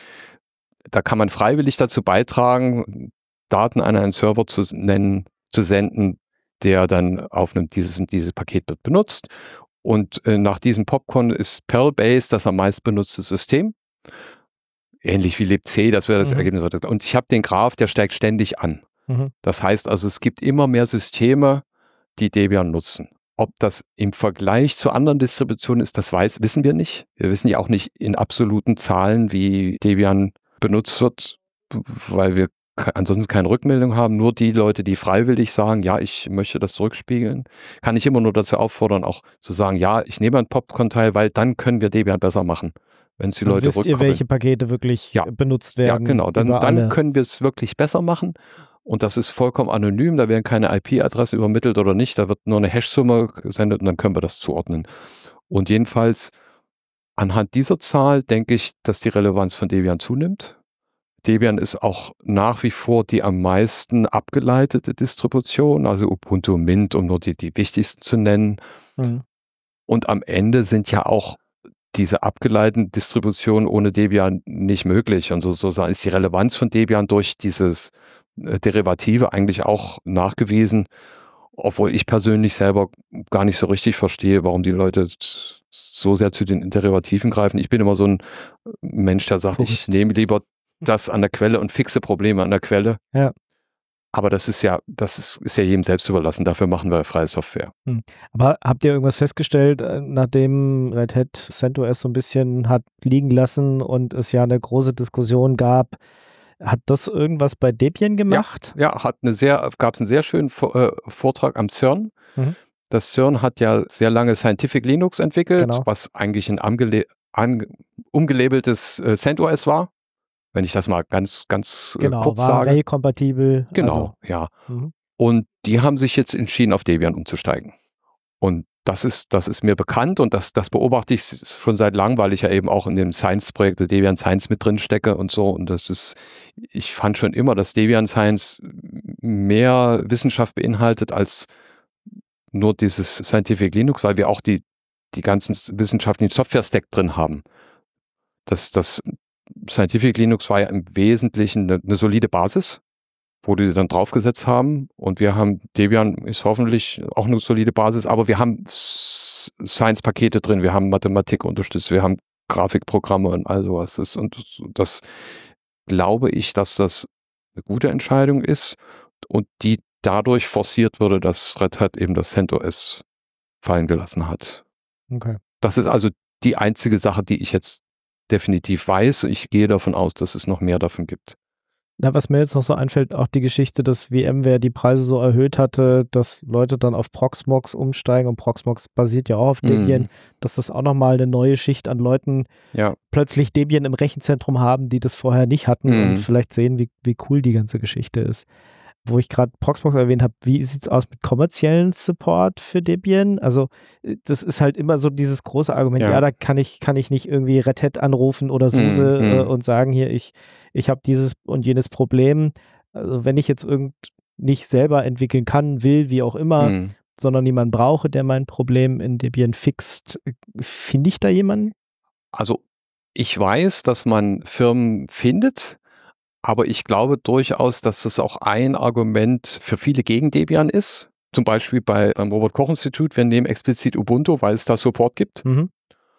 S5: da kann man freiwillig dazu beitragen, Daten an einen Server zu nennen, zu senden, der dann aufnimmt, dieses und dieses Paket wird benutzt. Und äh, nach diesem Popcorn ist Perl-Base das am meist benutzte System. Ähnlich wie libc, das wäre das mhm. Ergebnis. Und ich habe den Graph, der steigt ständig an. Mhm. Das heißt also, es gibt immer mehr Systeme, die Debian nutzen. Ob das im Vergleich zu anderen Distributionen ist, das weiß, wissen wir nicht. Wir wissen ja auch nicht in absoluten Zahlen, wie Debian benutzt wird, weil wir ansonsten keine Rückmeldung haben. Nur die Leute, die freiwillig sagen, ja, ich möchte das zurückspiegeln, kann ich immer nur dazu auffordern, auch zu sagen, ja, ich nehme einen Popcorn-Teil, weil dann können wir Debian besser machen. Wenn es die Leute
S2: wisst ihr, welche Pakete wirklich
S5: ja.
S2: benutzt werden?
S5: Ja, genau. Dann, dann können wir es wirklich besser machen. Und das ist vollkommen anonym, da werden keine I P-Adressen übermittelt oder nicht, da wird nur eine Hash-Summe gesendet und dann können wir das zuordnen. Und jedenfalls anhand dieser Zahl denke ich, dass die Relevanz von Debian zunimmt. Debian ist auch nach wie vor die am meisten abgeleitete Distribution, also Ubuntu, Mint, um nur die, die wichtigsten zu nennen. Mhm. Und am Ende sind ja auch diese abgeleiteten Distributionen ohne Debian nicht möglich. Und so, so ist die Relevanz von Debian durch dieses Derivative eigentlich auch nachgewiesen, obwohl ich persönlich selber gar nicht so richtig verstehe, warum die Leute so sehr zu den Derivativen greifen. Ich bin immer so ein Mensch, der sagt, ich nehme lieber das an der Quelle und fixe Probleme an der Quelle.
S2: Ja.
S5: Aber das ist ja, das ist, ist ja jedem selbst überlassen. Dafür machen wir freie Software.
S2: Hm. Aber habt ihr irgendwas festgestellt, nachdem Red Hat CentOS so ein bisschen hat liegen lassen und es ja eine große Diskussion gab, hat das irgendwas bei Debian gemacht?
S5: Ja, ja hat eine sehr, gab es einen sehr schönen äh, Vortrag am CERN. Mhm. Das CERN hat ja sehr lange Scientific Linux entwickelt, genau. was eigentlich ein an, umgelabeltes äh, CentOS war. Wenn ich das mal ganz, ganz
S2: genau,
S5: äh, kurz
S2: war
S5: sage.
S2: Array-kompatibel.
S5: Genau,
S2: also.
S5: ja.
S2: Mhm.
S5: Und die haben sich jetzt entschieden, auf Debian umzusteigen. Und das ist, das ist mir bekannt und das, das beobachte ich schon seit langem, weil ich ja eben auch in dem Science-Projekt der Debian Science mit drin stecke und so. Und das ist, ich fand schon immer, dass Debian Science mehr Wissenschaft beinhaltet als nur dieses Scientific Linux, weil wir auch die, die ganzen wissenschaftlichen Software-Stack drin haben. Das, das Scientific Linux war ja im Wesentlichen eine, eine solide Basis, wo die dann draufgesetzt haben. Und wir haben, Debian ist hoffentlich auch eine solide Basis, aber wir haben Science-Pakete drin, wir haben Mathematik unterstützt, wir haben Grafikprogramme und all sowas. Das, und das glaube ich, dass das eine gute Entscheidung ist und die dadurch forciert wurde, dass Red Hat eben das CentOS fallen gelassen hat.
S2: Okay.
S5: Das ist also die einzige Sache, die ich jetzt definitiv weiß. Ich gehe davon aus, dass es noch mehr davon gibt.
S2: Ja, was mir jetzt noch so einfällt, auch die Geschichte, dass VMware die Preise so erhöht hatte, dass Leute dann auf Proxmox umsteigen und Proxmox basiert ja auch auf Debian, mm. dass das auch nochmal eine neue Schicht an Leuten
S5: ja.
S2: plötzlich Debian im Rechenzentrum haben, die das vorher nicht hatten mm. und vielleicht sehen, wie, wie cool die ganze Geschichte ist. Wo ich gerade Proxmox erwähnt habe, wie sieht es aus mit kommerziellen Support für Debian? Also das ist halt immer so dieses große Argument, ja, ja da kann ich, kann ich nicht irgendwie Red Hat anrufen oder SUSE mm, äh, mm. und sagen, hier, ich, ich habe dieses und jenes Problem. Also wenn ich jetzt irgend nicht selber entwickeln kann, will, wie auch immer, mm. sondern jemanden brauche, der mein Problem in Debian fixt, finde ich da jemanden?
S5: Also ich weiß, dass man Firmen findet, aber ich glaube durchaus, dass das auch ein Argument für viele gegen Debian ist. Zum Beispiel bei, beim Robert-Koch-Institut, wir nehmen explizit Ubuntu, weil es da Support gibt.
S2: Mhm.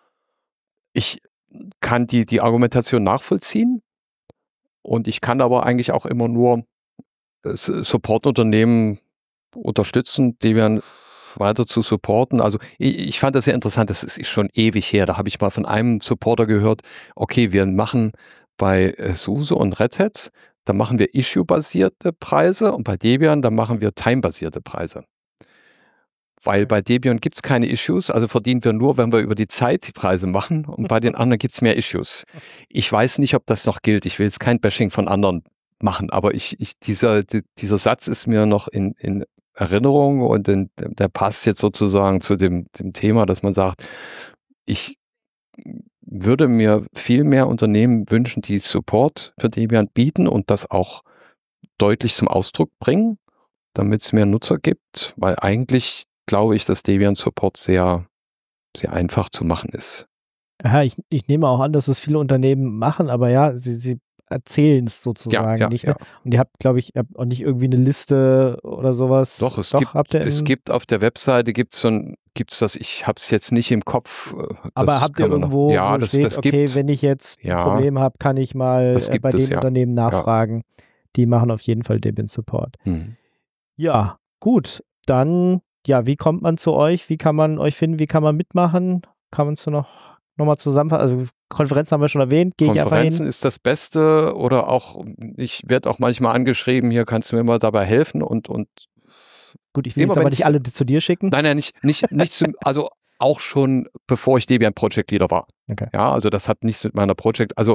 S5: Ich kann die, die Argumentation nachvollziehen und ich kann aber eigentlich auch immer nur Supportunternehmen unterstützen, Debian weiter zu supporten. Also ich, ich fand das sehr interessant, das ist schon ewig her. Da habe ich mal von einem Supporter gehört, okay, wir machen bei SUSE und Red Hat, da machen wir Issue-basierte Preise und bei Debian, da machen wir Time-basierte Preise. Weil bei Debian gibt es keine Issues, also verdienen wir nur, wenn wir über die Zeit die Preise machen und bei den anderen gibt es mehr Issues. Ich weiß nicht, ob das noch gilt. Ich will jetzt kein Bashing von anderen machen, aber ich, ich, dieser, die, dieser Satz ist mir noch in, in Erinnerung und in, der passt jetzt sozusagen zu dem, dem Thema, dass man sagt, ich würde mir viel mehr Unternehmen wünschen, die Support für Debian bieten und das auch deutlich zum Ausdruck bringen, damit es mehr Nutzer gibt, weil eigentlich glaube ich, dass Debian Support sehr, sehr einfach zu machen ist.
S2: Ja, ich, ich nehme auch an, dass es viele Unternehmen machen, aber ja, sie, sie erzählen es sozusagen
S5: ja, ja,
S2: nicht.
S5: Ja.
S2: Ne? Und ihr habt, glaube ich, ihr habt auch nicht irgendwie eine Liste oder sowas.
S5: Doch, es,
S2: Doch,
S5: gibt,
S2: habt ihr
S5: es gibt auf der Webseite, gibt's schon, gibt's das, ich habe es jetzt nicht im Kopf.
S2: Aber habt ihr irgendwo,
S5: noch, ja,
S2: wo
S5: das,
S2: steht,
S5: das
S2: okay,
S5: gibt,
S2: wenn ich jetzt
S5: ja,
S2: ein Problem habe, kann ich mal äh, bei
S5: es,
S2: den
S5: ja.
S2: Unternehmen nachfragen.
S5: Ja.
S2: Die machen auf jeden Fall Debian Support.
S5: Hm.
S2: Ja, gut. Dann, ja, wie kommt man zu euch? Wie kann man euch finden? Wie kann man mitmachen? Kann man es noch nochmal zusammenfassen? Also Konferenzen haben wir schon erwähnt. Gehe ich einfach hin?
S5: Konferenzen ist das Beste oder auch, ich werde auch manchmal angeschrieben, hier kannst du mir mal dabei helfen und, und
S2: gut, ich will jetzt aber nicht alle zu dir schicken.
S5: Nein, nein, nicht, nicht, nicht zu, also auch schon bevor ich Debian Project Leader war.
S2: Okay.
S5: Ja, also das hat nichts mit meiner Project, also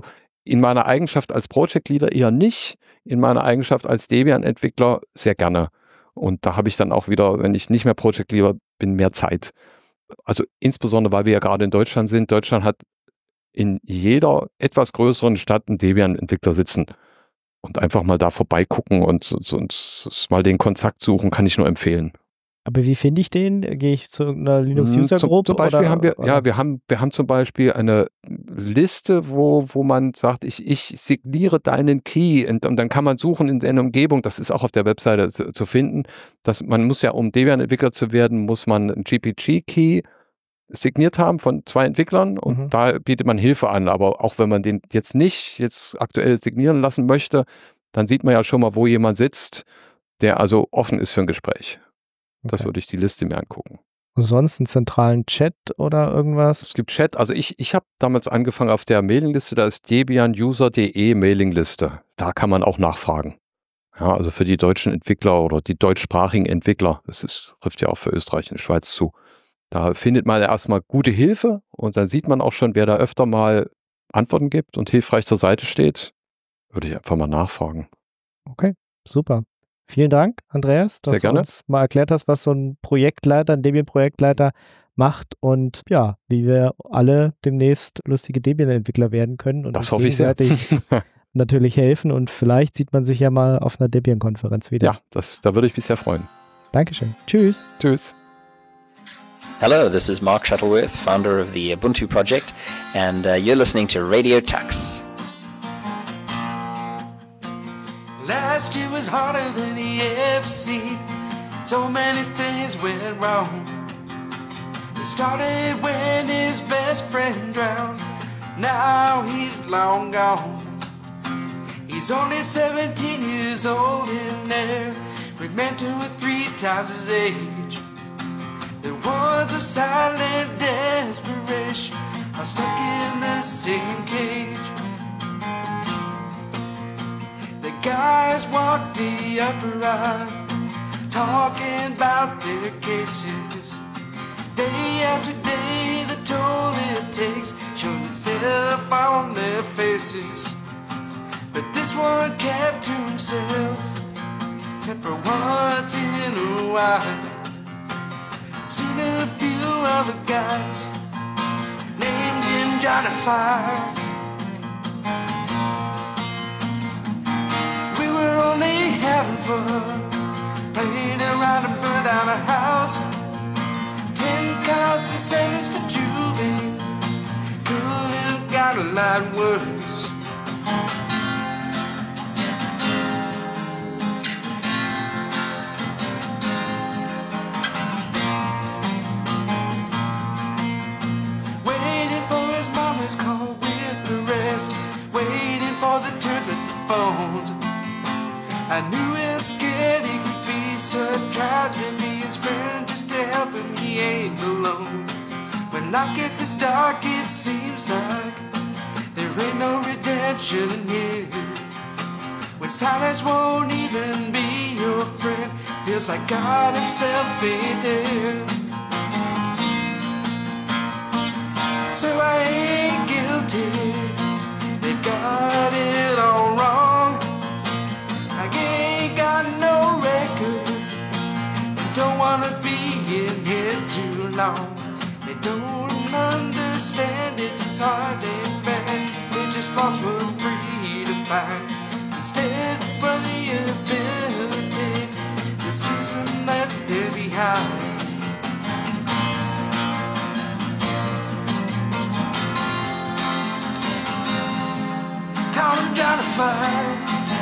S5: In meiner Eigenschaft als Project Leader eher nicht, in meiner Eigenschaft als Debian-Entwickler sehr gerne. Und da habe ich dann auch wieder, wenn ich nicht mehr Project Leader bin, mehr Zeit. Also insbesondere, weil wir ja gerade in Deutschland sind. Deutschland hat in jeder etwas größeren Stadt einen Debian-Entwickler sitzen. Und einfach mal da vorbeigucken und, und, und mal den Kontakt suchen, kann ich nur empfehlen.
S2: Aber wie finde ich den? Gehe ich zu einer Linux-User-Gruppe?
S5: Zum, zum Beispiel
S2: oder,
S5: haben wir,
S2: oder?
S5: ja, wir haben, wir haben zum Beispiel eine Liste, wo, wo man sagt, ich, ich signiere deinen Key und, und dann kann man suchen in der Umgebung, das ist auch auf der Webseite zu, zu finden, dass man muss ja, um Debian-Entwickler zu werden, muss man einen G P G-Key signiert haben von zwei Entwicklern und mhm. da bietet man Hilfe an, aber auch wenn man den jetzt nicht jetzt aktuell signieren lassen möchte, dann sieht man ja schon mal, wo jemand sitzt, der also offen ist für ein Gespräch. Okay. Das würde ich die Liste mir angucken.
S2: Und sonst einen zentralen Chat oder irgendwas?
S5: Es gibt Chat, also ich, ich habe damals angefangen auf der Mailingliste, da ist Debian User Punkt de Mailingliste. Da kann man auch nachfragen. Ja, also für die deutschen Entwickler oder die deutschsprachigen Entwickler, das ist, trifft ja auch für Österreich und die Schweiz zu. Da findet man erstmal gute Hilfe und dann sieht man auch schon, wer da öfter mal Antworten gibt und hilfreich zur Seite steht. Würde ich einfach mal nachfragen.
S2: Okay, super. Vielen Dank, Andreas, dass du uns mal erklärt hast, was so ein Projektleiter, ein Debian-Projektleiter macht und ja, wie wir alle demnächst lustige Debian-Entwickler werden können und
S5: das
S2: uns
S5: hoffe ich sehr.
S2: natürlich helfen und vielleicht sieht man sich ja mal auf einer Debian-Konferenz wieder.
S5: Ja, das, da würde ich mich sehr freuen.
S2: Dankeschön. Tschüss.
S5: Tschüss.
S6: Hello, this is Mark Shuttleworth, founder of the Ubuntu project, and uh, you're listening to Radio Tux.
S7: Last year was harder than he ever seen. So many things went wrong. It started when his best friend drowned. Now he's long gone. He's only seventeen years old in there, with men who are three times his age. The ones of silent desperation are stuck in the same cage. The guys walk the upper aisle, talking about their cases. Day after day, the toll it takes shows itself on their faces. But this one kept to himself, except for once in a while. Seen a few other guys named him Johnny Fire. We were only having fun, played around and burned down a house. Ten counts and sentenced to juvie, could have got a lot worse. Waiting for his mama's call with the rest, waiting for the turns at the phones. I knew he was scared he could be, so I tried to be his friend just to help him, he ain't alone. When life gets this dark, it seems like there ain't no redemption in here. When silence won't even be your friend, feels like God himself ain't there. So I ain't guilty, they got it all wrong. I ain't got no record, don't wanna be in here too long. They don't understand it's hard and bad, they just lost what's free to find. Instead of the ability, the season left there behind. Call him Johnny Fire.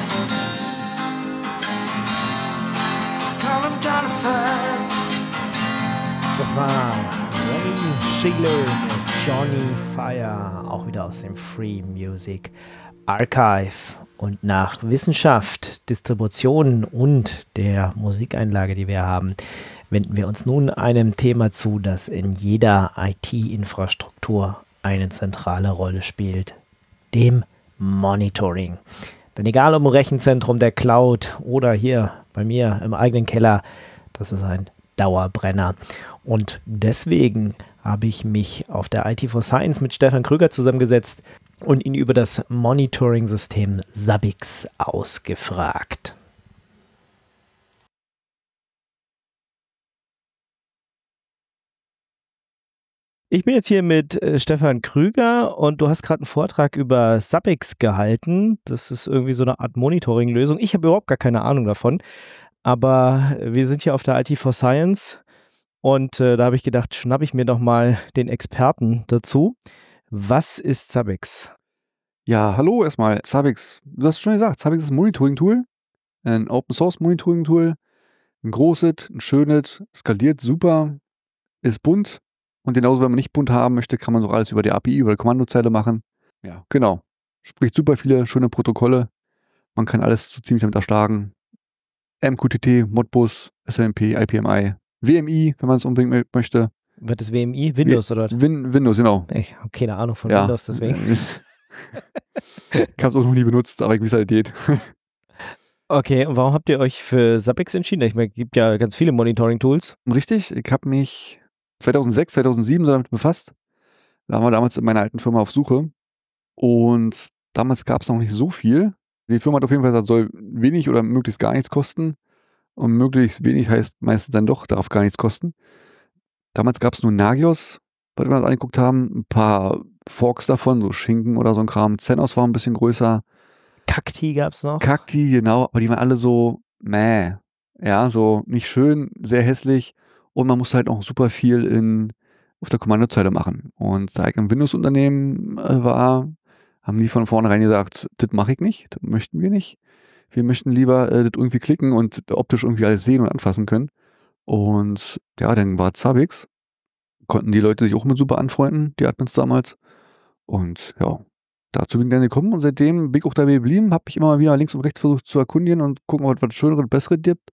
S7: Call him Johnny Fire.
S2: Das war Ray Shiller mit Johnny Fire, auch wieder aus dem Free Music Archive. Und nach Wissenschaft, Distribution und der Musikeinlage, die wir haben, wenden wir uns nun einem Thema zu, das in jeder I T-Infrastruktur eine zentrale Rolle spielt, dem Monitoring. Denn egal ob im Rechenzentrum, der Cloud oder hier bei mir im eigenen Keller, das ist ein Dauerbrenner. Und deswegen habe ich mich auf der I T for Science mit Stefan Krüger zusammengesetzt und ihn über das Monitoring-System Zabbix ausgefragt. Ich bin jetzt hier mit äh, Stefan Krüger und du hast gerade einen Vortrag über Zabbix gehalten. Das ist irgendwie so eine Art Monitoring-Lösung. Ich habe überhaupt gar keine Ahnung davon, aber wir sind hier auf der I T for Science und äh, da habe ich gedacht, schnappe ich mir doch mal den Experten dazu. Was ist Zabbix?
S8: Ja, hallo erstmal. Zabbix, du hast schon gesagt, Zabbix ist ein Monitoring-Tool, ein Open-Source-Monitoring-Tool, ein großes, ein schönes, skaliert super, ist bunt. Und genauso, wenn man nicht bunt haben möchte, kann man so alles über die A P I, über die Kommandozeile machen. Ja, genau. Spricht super viele schöne Protokolle. Man kann alles so ziemlich damit erschlagen. M Q T T, Modbus, S M P, I P M I, W M I, wenn man es unbedingt möchte.
S2: Was ist W M I? Windows, oder?
S8: Win- Windows, genau.
S2: Ich habe keine Ahnung von
S8: Ja.
S2: Windows, deswegen.
S8: Ich habe es auch noch nie benutzt, aber ich weiß, wie es geht.
S2: Okay, und warum habt ihr euch für Zabbix entschieden? Ich meine, es gibt ja ganz viele Monitoring-Tools.
S8: Richtig, ich habe mich zweitausendsechs, zweitausendsieben so damit befasst. Da waren wir damals in meiner alten Firma auf Suche. Und damals gab es noch nicht so viel. Die Firma hat auf jeden Fall gesagt, soll wenig oder möglichst gar nichts kosten. Und möglichst wenig heißt meistens dann doch, darf gar nichts kosten. Damals gab es nur Nagios, was wir uns angeguckt haben. Ein paar Forks davon, so Schinken oder so ein Kram. Xenos war ein bisschen größer.
S2: Cacti gab es noch.
S8: Cacti, genau. Aber die waren alle so, meh. Ja, so nicht schön, sehr hässlich. Und man musste halt auch super viel in, auf der Kommandozeile machen. Und da ich ein Windows-Unternehmen äh, war, haben die von vornherein gesagt, das mache ich nicht, das möchten wir nicht. Wir möchten lieber äh, das irgendwie klicken und optisch irgendwie alles sehen und anfassen können. Und ja, dann war Zabbix. Konnten die Leute sich auch mit super anfreunden, die Admins damals. Und ja, dazu bin ich dann gekommen und seitdem bin ich auch dabei geblieben, habe mich immer mal wieder links und rechts versucht zu erkundigen und gucken, ob es was Schöneres und Besseres gibt.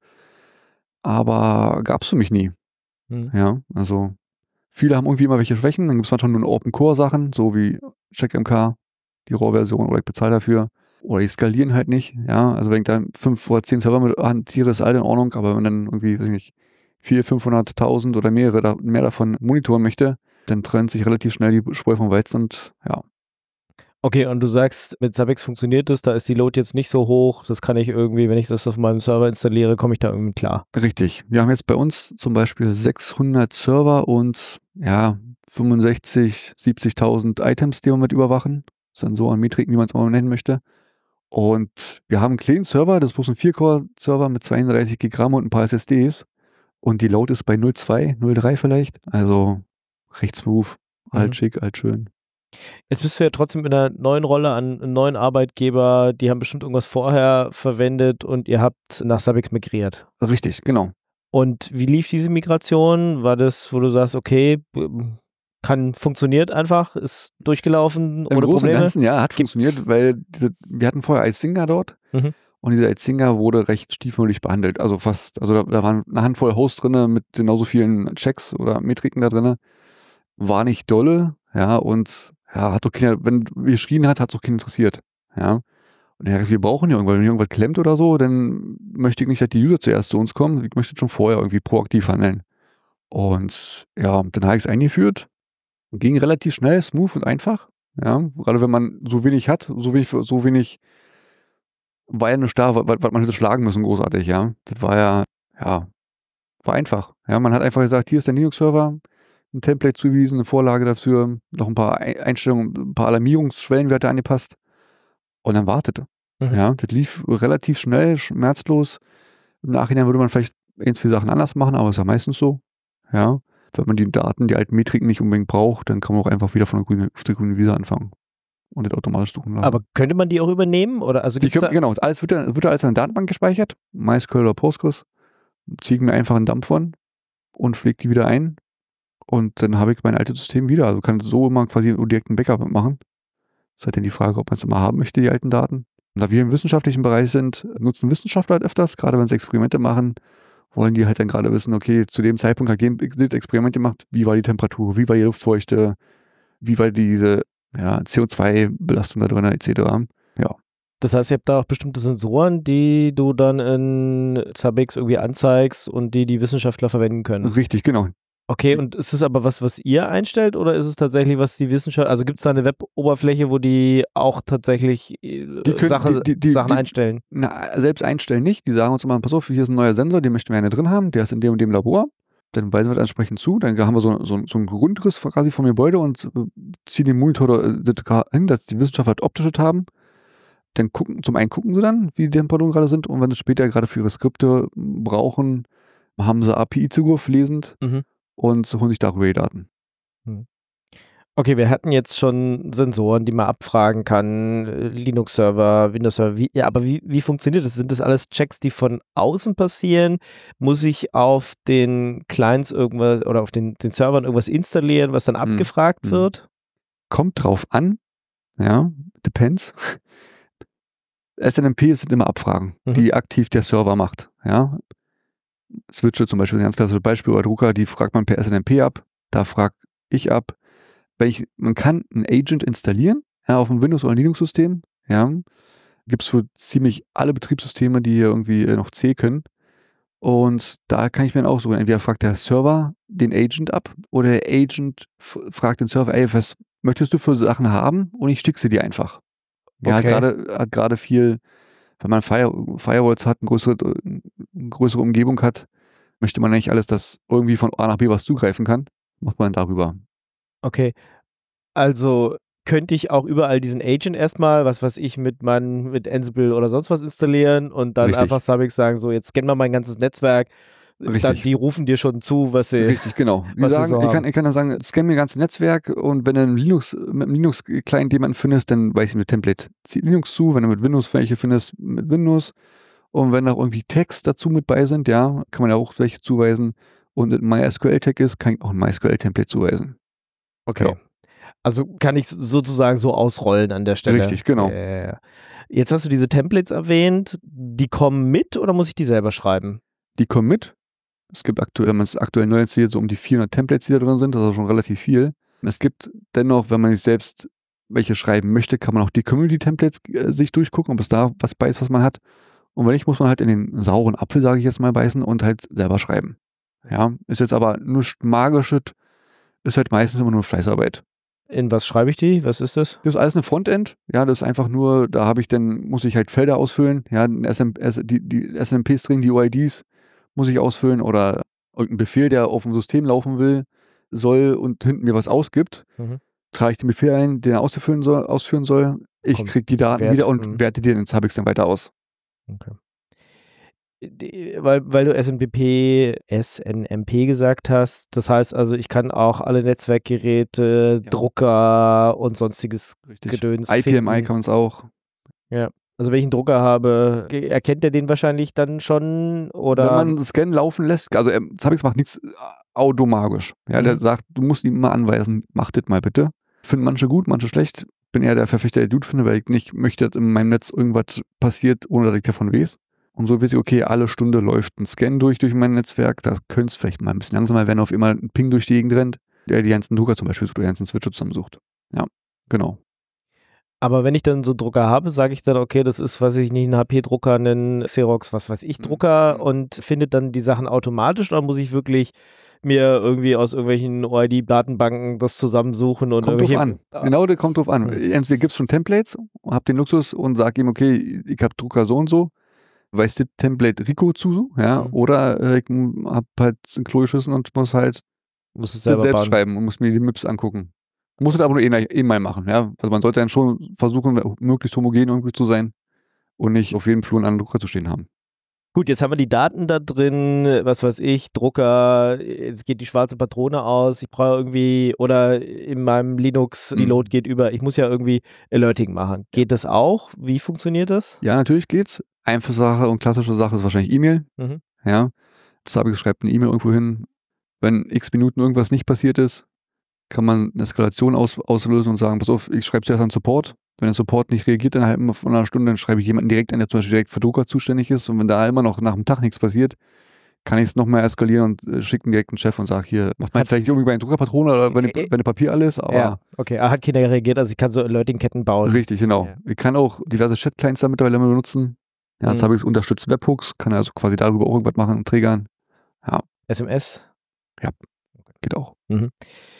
S8: Aber gab es für mich nie.
S2: Hm.
S8: Ja, also viele haben irgendwie immer welche Schwächen. Dann gibt es manchmal nur Open-Core-Sachen, so wie CheckMK, die RAW-Version, oder ich bezahle dafür. Oder die skalieren halt nicht. Ja, also wenn ich da fünf oder zehn Server mit hantiere, ist alles in Ordnung. Aber wenn dann irgendwie, weiß ich nicht, vierhunderttausend, fünfhunderttausend oder mehrere da, mehr davon monitoren möchte, dann trennt sich relativ schnell die Spreu vom Weizen und ja.
S2: Okay, und du sagst, mit Zabbix funktioniert das, da ist die Load jetzt nicht so hoch, das kann ich irgendwie, wenn ich das auf meinem Server installiere, komme ich da irgendwie klar.
S8: Richtig. Wir haben jetzt bei uns zum Beispiel sechshundert Server und ja, fünfundsechzig, siebzigtausend Items, die wir mit überwachen. Sensoren, Metriken, wie man es mal nennen möchte. Und wir haben einen kleinen Server, das ist bloß ein vier-Core-Server mit zweiunddreißig Gigabyte und ein paar S S Ds. Und die Load ist bei null Komma zwei, null Komma drei vielleicht. Also recht smooth, alt
S2: Mhm.
S8: schick, alt schön.
S2: Jetzt bist du ja trotzdem in einer neuen Rolle an einem neuen Arbeitgeber, die haben bestimmt irgendwas vorher verwendet und ihr habt nach Zabbix migriert.
S8: Richtig, genau.
S2: Und wie lief diese Migration? War das, wo du sagst, okay, kann, funktioniert einfach, ist durchgelaufen,
S8: Im
S2: ohne
S8: Großen und
S2: Probleme?
S8: Ganzen, ja, hat
S2: Gibt's-
S8: funktioniert, weil diese, wir hatten vorher Izinga dort
S2: Mhm.
S8: und dieser Izinga wurde recht stiefmütterlich behandelt. Also fast, also da, da waren eine Handvoll Hosts drin mit genauso vielen Checks oder Metriken da drin. War nicht dolle, ja, und ja, hat doch keiner, wenn wir geschrien hat, hat es doch keinen interessiert, ja. Und ja, wir brauchen ja irgendwann, wenn irgendwas klemmt oder so, dann möchte ich nicht, dass die User zuerst zu uns kommen. Ich möchte schon vorher irgendwie proaktiv handeln. Und ja, dann habe ich es eingeführt. Ging relativ schnell, smooth und einfach. Ja, gerade wenn man so wenig hat, so wenig, so wenig war ja nicht da, was, was man hätte schlagen müssen, großartig, ja. Das war ja, ja, war einfach. Ja, man hat einfach gesagt, hier ist der Linux-Server, ein Template zugewiesen, eine Vorlage dafür, noch ein paar Einstellungen, ein paar Alarmierungsschwellenwerte angepasst und dann wartete.
S2: Mhm.
S8: Ja, das lief relativ schnell, schmerzlos. Im Nachhinein würde man vielleicht ein, zwei Sachen anders machen, aber ist ja meistens so. Ja, wenn man die Daten, die alten Metriken nicht unbedingt braucht, dann kann man auch einfach wieder von der grünen, auf der grünen Wiese anfangen und das automatisch suchen lassen.
S2: Aber könnte man die auch übernehmen? Oder also
S8: die
S2: gibt's
S8: können,
S2: da,
S8: genau, alles wird, ja- wird ja alles in der Datenbank gespeichert, MySQL oder Postgres. Ziehe ich mir einfach einen Dump von und pflege die wieder ein. Und dann habe ich mein altes System wieder. Also kann so immer quasi direkt ein Backup machen. Das ist halt dann die Frage, ob man es immer haben möchte, die alten Daten. Und da wir im wissenschaftlichen Bereich sind, nutzen Wissenschaftler halt öfters, gerade wenn sie Experimente machen, wollen die halt dann gerade wissen, okay, zu dem Zeitpunkt hat das Experiment gemacht, wie war die Temperatur, wie war die Luftfeuchte, wie war diese ja, C O zwei Belastung da drin, et cetera. Ja.
S2: das heißt, ihr habt da auch bestimmte Sensoren, die du dann in Zabbix irgendwie anzeigst und die die Wissenschaftler verwenden können.
S8: Richtig, genau.
S2: Okay, und ist es aber was, was ihr einstellt oder ist es tatsächlich, was die Wissenschaft, also gibt es da eine Web-Oberfläche, wo die auch tatsächlich äh,
S8: Die können-
S2: Sache,
S8: die- die-
S2: Sachen
S8: die-
S2: einstellen?
S8: Na, selbst einstellen nicht. Die sagen uns immer, pass auf, hier ist ein neuer Sensor, den möchten wir gerne drin haben, der ist in dem und dem Labor. Dann weisen wir das entsprechend zu. Dann haben wir so, so, so einen Grundriss quasi vom Gebäude und äh, ziehen den Monitor da hin, dass die Wissenschaftler halt optisch das haben. Dann gucken, zum einen gucken sie dann, wie die Temperaturen gerade sind, und wenn sie später gerade für ihre Skripte brauchen, haben sie A P I-Zugriff lesend
S2: Mhm.
S8: und holen sich darüber die Daten.
S2: Okay, wir hatten jetzt schon Sensoren, die man abfragen kann, äh, Linux-Server, Windows-Server, wie, ja, aber wie, wie funktioniert das? Sind das alles Checks, die von außen passieren? Muss ich auf den Clients irgendwas oder auf den, den Servern irgendwas installieren, was dann
S8: Hm.
S2: abgefragt
S8: Hm.
S2: wird?
S8: Kommt drauf an, ja, depends. S N M P sind immer Abfragen,
S2: Mhm.
S8: die aktiv der Server macht, ja. Switche zum Beispiel, ein ganz klassisches Beispiel, oder Drucker, die fragt man per S N M P ab, da frag ich ab. Wenn ich, man kann einen Agent installieren, ja, auf einem Windows- oder Linux-System, ja. Gibt es für ziemlich alle Betriebssysteme, die hier irgendwie äh, noch C können. Und da kann ich mir dann auch so, entweder fragt der Server den Agent ab oder der Agent f- fragt den Server, ey, was möchtest du für Sachen haben? Und ich schicke sie dir einfach. Ja,
S2: Okay.
S8: gerade hat gerade viel, wenn man Fire, Firewalls hat, eine größere, eine größere Umgebung hat, möchte man eigentlich alles, dass irgendwie von A nach B was zugreifen kann, macht man darüber.
S2: Okay, also könnte ich auch überall diesen Agent erstmal, was weiß ich, mit meinem, mit Ansible oder sonst was installieren und dann
S8: Richtig.
S2: einfach Sabik sagen, so jetzt scannen wir mein ganzes Netzwerk.
S8: Richtig.
S2: Dann, die rufen dir schon zu, was sie.
S8: Richtig, genau. Die
S2: was sie
S8: sagen,
S2: so
S8: ich,
S2: haben.
S8: kann, ich kann dann sagen, scan mir das ganze Netzwerk, und wenn du einen Linux, mit einem Linux-Client jemanden findest, dann weiß ich mit Template zieh Linux zu. Wenn du mit Windows welche findest, mit Windows. Und wenn auch irgendwie Tags dazu mit bei sind, ja, kann man ja auch welche zuweisen. Und ein MySQL-Tag ist, kann ich auch ein MySQL-Template zuweisen.
S2: Okay.
S8: Genau.
S2: Also kann ich sozusagen so ausrollen an der Stelle.
S8: Richtig, genau.
S2: Äh, jetzt hast du diese Templates erwähnt. Die kommen mit oder muss ich die selber schreiben?
S8: Die kommen mit. Es gibt aktuell, wenn man es aktuell neu erzählt, so um die vierhundert Templates, die da drin sind. Das ist schon relativ viel. Es gibt dennoch, wenn man sich selbst welche schreiben möchte, kann man auch die Community-Templates äh, sich durchgucken, ob es da was bei ist, was man hat. Und wenn nicht, muss man halt in den sauren Apfel, sage ich jetzt mal, beißen und halt selber schreiben. Ja, ist jetzt aber nur magisches, ist halt meistens immer nur Fleißarbeit.
S2: In was schreibe ich die? Was ist das?
S8: Das ist alles eine Frontend. Ja, das ist einfach nur, da habe ich dann, muss ich halt Felder ausfüllen. Ja, ein S M, S, die, die S N M P-String, die U I Ds muss ich ausfüllen oder irgendein Befehl, der auf dem System laufen will, soll und hinten mir was ausgibt.
S2: Mhm.
S8: Trage ich den Befehl ein, den er ausführen soll. Ausführen soll. Ich
S2: Kommt
S8: kriege die Daten
S2: Wert,
S8: wieder und
S2: mhm.
S8: werte die dann ins Zabbix dann weiter aus.
S2: Okay. Die, weil, weil du S N M P, S N M P gesagt hast, das heißt also, ich kann auch alle Netzwerkgeräte,
S8: Ja.
S2: Drucker und sonstiges
S8: Richtig.
S2: Gedöns
S8: I P M I
S2: finden.
S8: kann man es auch.
S2: Also wenn ich einen Drucker habe, ge- erkennt er den wahrscheinlich dann schon oder?
S8: Wenn man Scan laufen lässt, also ähm, Zabbix macht nichts äh, automagisch. Ja, der
S2: Mhm.
S8: sagt, du musst ihm immer anweisen, mach das mal bitte. Finden manche gut, manche schlecht. Bin eher der Verfechter, der Dude finde, weil ich nicht möchte, dass in meinem Netz irgendwas passiert, ohne dass ich davon weiß. Und so weiß ich, okay, alle Stunde läuft ein Scan durch durch mein Netzwerk. Das könnte es vielleicht mal ein bisschen langsamer werden, auf immer ein Ping durch die Gegend rennt, der die ganzen Drucker zum Beispiel sucht, die ganzen Switcher zusammensucht. Ja, genau.
S2: Aber wenn ich dann so Drucker habe, sage ich dann, okay, das ist, weiß ich nicht, ein H P-Drucker, ein Xerox, was weiß ich, Drucker
S8: Mhm.
S2: und findet dann die Sachen automatisch oder muss ich wirklich mir irgendwie aus irgendwelchen O I D-Datenbanken das zusammensuchen und
S8: Kommt drauf
S2: irgendwelche...
S8: an. Genau, das kommt drauf an.
S2: Mhm.
S8: Entweder gibt es schon Templates, hab den Luxus und sag ihm, okay, ich habe Drucker so und so, weiß das Template Rico zu, ja,
S2: Mhm.
S8: oder äh, ich hab halt einen Klo geschissen und muss halt
S2: Muss es
S8: das
S2: selber
S8: selbst
S2: bauen.
S8: schreiben und muss mir die Mips angucken. Muss es aber nur eh, eh mal machen, ja. Also man sollte dann schon versuchen, möglichst homogen irgendwie zu sein und nicht auf jedem Flur einen anderen Drucker zu stehen haben.
S2: Gut, jetzt haben wir die Daten da drin, was weiß ich, Drucker, jetzt geht die schwarze Patrone aus, ich brauche irgendwie, oder in meinem Linux, die
S8: Mhm.
S2: Load geht über, ich muss ja irgendwie Alerting machen. Geht das auch? Wie funktioniert das?
S8: Ja, natürlich geht's. Einfache Sache und klassische Sache ist wahrscheinlich E-Mail.
S2: Mhm.
S8: Ja. Zabbix schreibt eine E-Mail irgendwo hin. Wenn x Minuten irgendwas nicht passiert ist, kann man eine Eskalation aus, auslösen und sagen, pass auf, ich schreibe zuerst an Support. Wenn der Support nicht reagiert innerhalb von einer Stunde, dann schreibe ich jemanden direkt an, der zum Beispiel direkt für Drucker zuständig ist. Und wenn da immer noch nach dem Tag nichts passiert, kann ich es nochmal eskalieren und äh, schicke einen direkten Chef und sage, hier, macht man jetzt vielleicht irgendwie bei einer Druckerpatrone oder bei,
S2: Äh,
S8: bei Papier alles, aber
S2: Ja, okay, er hat keiner reagiert, also ich kann so Alerting-Ketten bauen.
S8: richtig, genau.
S2: Ja.
S8: Ich kann auch diverse Chat-Clients da mittlerweile benutzen. Ja, jetzt
S2: Mhm.
S8: habe ich es unterstützt Webhooks, kann also quasi darüber auch irgendwas machen und triggern.
S2: S M S?
S8: Ja. geht auch.
S2: Mhm.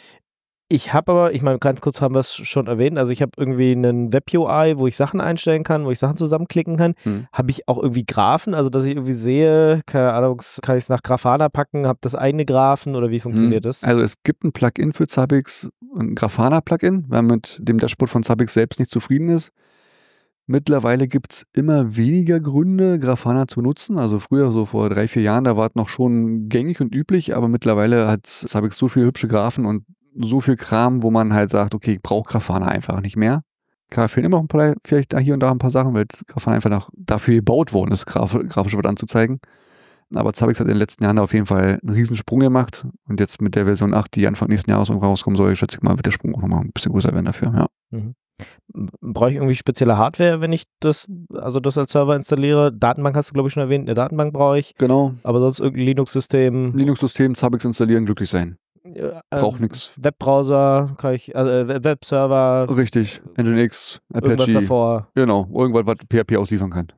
S2: Ich habe aber, ich meine, ganz kurz haben wir es schon erwähnt, also ich habe irgendwie einen Web-U I, wo ich Sachen einstellen kann, wo ich Sachen zusammenklicken kann.
S8: Hm.
S2: Habe ich auch irgendwie Graphen, also dass ich irgendwie sehe, keine Ahnung, kann ich es nach Grafana packen, habe das eigene Graphen oder wie funktioniert
S8: Hm.
S2: das?
S8: Also es gibt ein Plugin für Zabbix, ein Grafana-Plugin, wenn man mit dem Dashboard von Zabbix selbst nicht zufrieden ist. Mittlerweile gibt es immer weniger Gründe, Grafana zu nutzen. Also früher, so vor drei, vier Jahren, da war es noch schon gängig und üblich, aber mittlerweile hat Zabbix so viele hübsche Graphen und so viel Kram, wo man halt sagt, okay, ich brauche Grafana einfach nicht mehr. Klar, fehlen immer noch ein paar, vielleicht da hier und da ein paar Sachen, weil Grafana einfach noch dafür gebaut worden ist, graf, grafisch was anzuzeigen. Aber Zabbix hat in den letzten Jahren da auf jeden Fall einen riesen Sprung gemacht und jetzt mit der Version acht, die Anfang nächsten Jahres rauskommen soll, schätze ich mal, wird der Sprung auch nochmal ein bisschen größer werden dafür, ja.
S2: Mhm. Brauche ich irgendwie spezielle Hardware, wenn ich das, also das als Server installiere? Datenbank hast du, glaube ich, schon erwähnt, eine Datenbank brauche ich.
S8: Genau.
S2: Aber sonst irgendein Linux-System.
S8: Linux-System, Zabbix installieren, glücklich sein.
S2: Ja,
S8: Braucht
S2: ähm,
S8: nichts.
S2: Webbrowser, kann ich, also äh, Webserver.
S8: Richtig. Nginx, Apache.
S2: Irgendwas davor.
S8: Genau, irgendwas, was P H P ausliefern kann.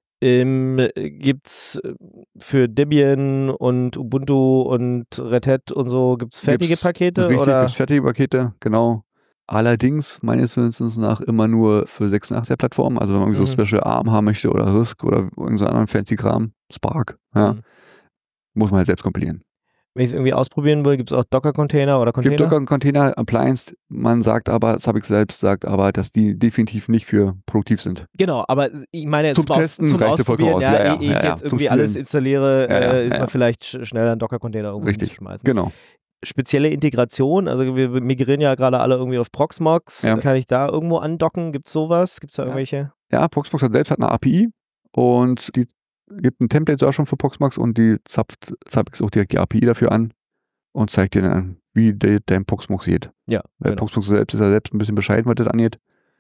S2: Ähm, gibt's für Debian und Ubuntu und Red Hat und so, gibt es fertige
S8: Gibt's,
S2: Pakete?
S8: Richtig,
S2: oder?
S8: gibt's fertige Pakete, genau. Allerdings meines Wissens nach immer nur für sechsundachtziger Plattformen. Also wenn man irgendwie so
S2: Mhm.
S8: Special ARM haben möchte oder Risk oder irgendeinen so anderen fancy Kram, Spark, ja,
S2: Mhm.
S8: muss man halt selbst kompilieren.
S2: Wenn ich es irgendwie ausprobieren will, gibt es auch Docker-Container oder Container?
S8: Gibt Docker-Container, Appliance, man sagt aber, Zabbix selbst sagt aber, dass die definitiv nicht für produktiv sind.
S2: Genau, aber ich meine jetzt
S8: Zum
S2: Aus-
S8: Testen
S2: zum
S8: reicht dir vollkommen
S2: Ausprobieren,
S8: aus.
S2: ja,
S8: Ja, ja,
S2: ehe ich
S8: ja, ja.
S2: jetzt
S8: Zum
S2: irgendwie
S8: Spielen.
S2: alles installiere,
S8: Ja, ja,
S2: äh, ist
S8: ja,
S2: man
S8: ja.
S2: vielleicht sch- schneller einen Docker-Container irgendwo
S8: Richtig,
S2: hinzuschmeißen.
S8: genau.
S2: Spezielle Integration, also wir migrieren ja gerade alle irgendwie auf Proxmox.
S8: Ja.
S2: Kann ich da irgendwo andocken? Gibt es sowas? Gibt es da
S8: Ja.
S2: irgendwelche?
S8: Ja, Proxmox hat selbst hat eine A P I und die gibt ein Template da schon für Proxmox und die zapft Zabbix auch direkt die A P I dafür an und zeigt dir dann an, wie de, dein Proxmox sieht.
S2: Ja,
S8: Weil
S2: genau.
S8: Proxmox selbst ist ja selbst ein bisschen bescheiden, was das angeht.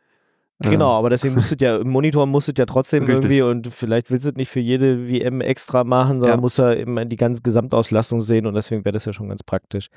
S2: Genau,
S8: Ähm,
S2: aber deswegen musstet ja, im Monitor musstet ja trotzdem
S8: Richtig.
S2: irgendwie und vielleicht willst du es nicht für jede V M extra machen, sondern
S8: Ja.
S2: muss ja immer die ganze Gesamtauslastung sehen und deswegen wäre das ja schon ganz praktisch.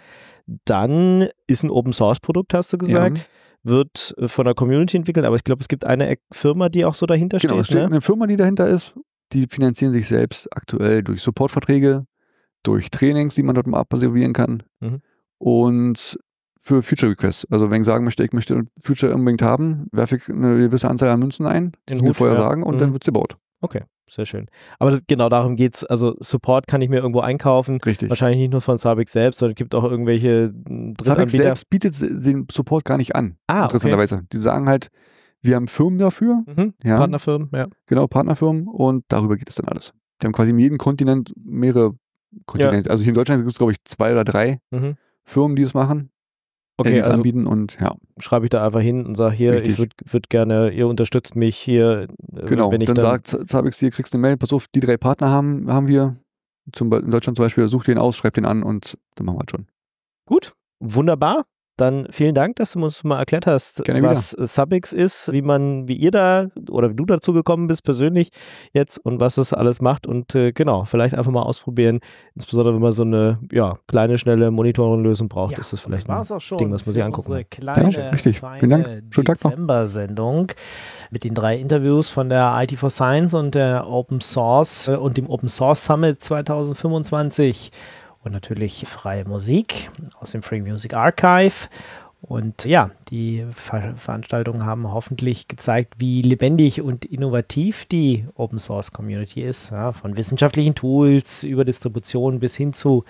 S2: Dann ist ein Open Source Produkt, hast du gesagt,
S8: Ja.
S2: wird äh, von der Community entwickelt, aber ich glaube, es gibt eine Eck- Firma, die auch so dahinter
S8: Genau, es
S2: steht.
S8: steht
S2: Ne?
S8: eine Firma, die dahinter ist. Die finanzieren sich selbst aktuell durch Supportverträge, durch Trainings, die man dort mal absolvieren kann
S2: Mhm.
S8: und für Future Requests. Also wenn ich sagen möchte, ich möchte Future unbedingt haben, werfe ich eine gewisse Anzahl an Münzen ein, die
S2: In
S8: sie mir
S2: Hut,
S8: vorher
S2: ja.
S8: sagen und
S2: Mhm.
S8: dann wird sie gebaut.
S2: Okay, sehr schön. Aber das, genau darum geht es. Also Support kann ich mir irgendwo einkaufen.
S8: Richtig.
S2: Wahrscheinlich nicht nur von Zabbix selbst, sondern es gibt auch irgendwelche mh,
S8: Zabbix
S2: Drittanbieter.
S8: selbst bietet den Support gar nicht an,
S2: Ah, okay.
S8: interessanterweise. Die sagen halt, wir haben Firmen dafür,
S2: Mhm.
S8: ja,
S2: Partnerfirmen, ja.
S8: genau, Partnerfirmen und darüber geht es dann alles. Die haben quasi in jedem Kontinent mehrere Kontinente. Also hier in Deutschland gibt es, glaube ich, zwei oder drei
S2: Mhm.
S8: Firmen, die das machen, äh, die
S2: Okay,
S8: es
S2: also
S8: anbieten und ja,
S2: schreibe ich da einfach hin und sage, hier,
S8: Richtig.
S2: ich würde würd gerne, ihr unterstützt mich hier. äh,
S8: genau.
S2: Wenn ich
S8: Dann,
S2: dann,
S8: sagt Z- Zabbix dir, kriegst du eine Mail, pass auf, die drei Partner haben, haben wir, zum, Be- in Deutschland zum Beispiel, such den aus, schreib den an und dann machen wir es schon.
S2: Gut, wunderbar. Dann vielen Dank, dass du uns mal erklärt hast,
S8: Gerne
S2: was Zabbix ist, wie man, wie ihr da oder wie du dazu gekommen bist persönlich jetzt und was es alles macht und äh, genau, vielleicht einfach mal ausprobieren, insbesondere wenn man so eine ja, kleine, schnelle Monitoring-Lösung braucht, ist das vielleicht
S9: war
S2: ein
S9: es auch schon
S2: Ding, was man sich
S9: für
S2: angucken
S9: unsere
S2: kann.
S9: kleine,
S8: Ja, richtig.
S9: feine
S8: Vielen Dank. Schönen Tag noch.
S9: Dezember-Sendung mit den drei Interviews von der I T for Science und der Open Source äh, und dem Open Source Summit zwanzig fünfundzwanzig und natürlich freie Musik aus dem Free Music Archive. Und ja, die Ver Veranstaltungen haben hoffentlich gezeigt, wie lebendig und innovativ die Open Source Community ist. Ja, von wissenschaftlichen Tools über Distribution bis hin zu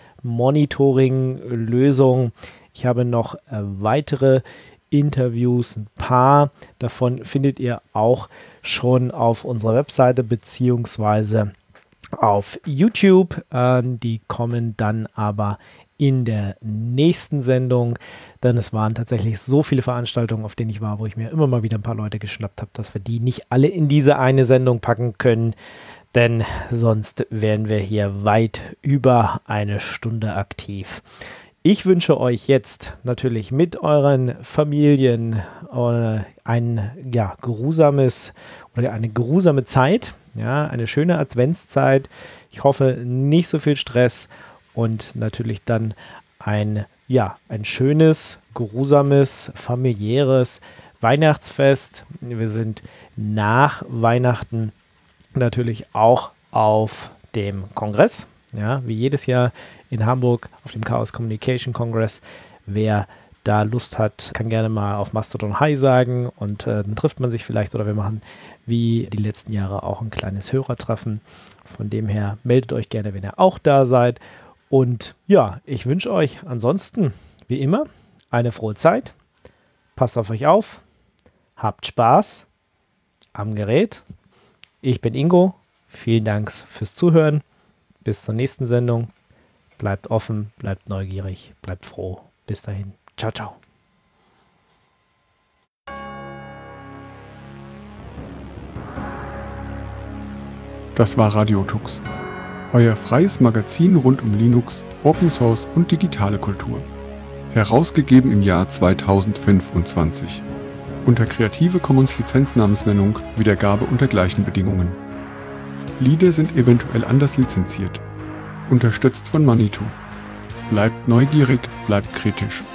S9: Monitoring-Lösungen. Ich habe noch äh, weitere Interviews, ein paar davon findet ihr auch schon auf unserer Webseite beziehungsweise auf YouTube. Äh, die kommen dann aber in der nächsten Sendung, denn es waren tatsächlich so viele Veranstaltungen, auf denen ich war, wo ich mir immer mal wieder ein paar Leute geschnappt habe, dass wir die nicht alle in diese eine Sendung packen können, denn sonst wären wir hier weit über eine Stunde aktiv. Ich wünsche euch jetzt natürlich mit euren Familien äh, ein ja, geruhsames oder eine geruhsame Zeit, ja, eine schöne Adventszeit. Ich hoffe, nicht so viel Stress und natürlich dann ein, ja, ein schönes, geruhsames, familiäres Weihnachtsfest. Wir sind nach Weihnachten natürlich auch auf dem Kongress. Ja, wie jedes Jahr in Hamburg auf dem Chaos Communication Congress. Wer da Lust hat, kann gerne mal auf Mastodon Hi sagen und äh, dann trifft man sich vielleicht oder wir machen wie die letzten Jahre auch ein kleines Hörertreffen. Von dem her meldet euch gerne, wenn ihr auch da seid. Und ja, ich wünsche euch ansonsten wie immer eine frohe Zeit. Passt auf euch auf. Habt Spaß am Gerät. Ich bin Ingo. Vielen Dank fürs Zuhören. Bis zur nächsten Sendung. Bleibt offen, bleibt neugierig, bleibt froh. Bis dahin. Ciao, ciao.
S10: Das war Radio Tux, euer freies Magazin rund um Linux, Open Source und digitale Kultur. Herausgegeben im Jahr zweitausendfünfundzwanzig. Unter Creative Commons Lizenznamensnennung, Wiedergabe unter gleichen Bedingungen. Lieder sind eventuell anders lizenziert. Unterstützt von Manitou. Bleibt neugierig, bleibt kritisch.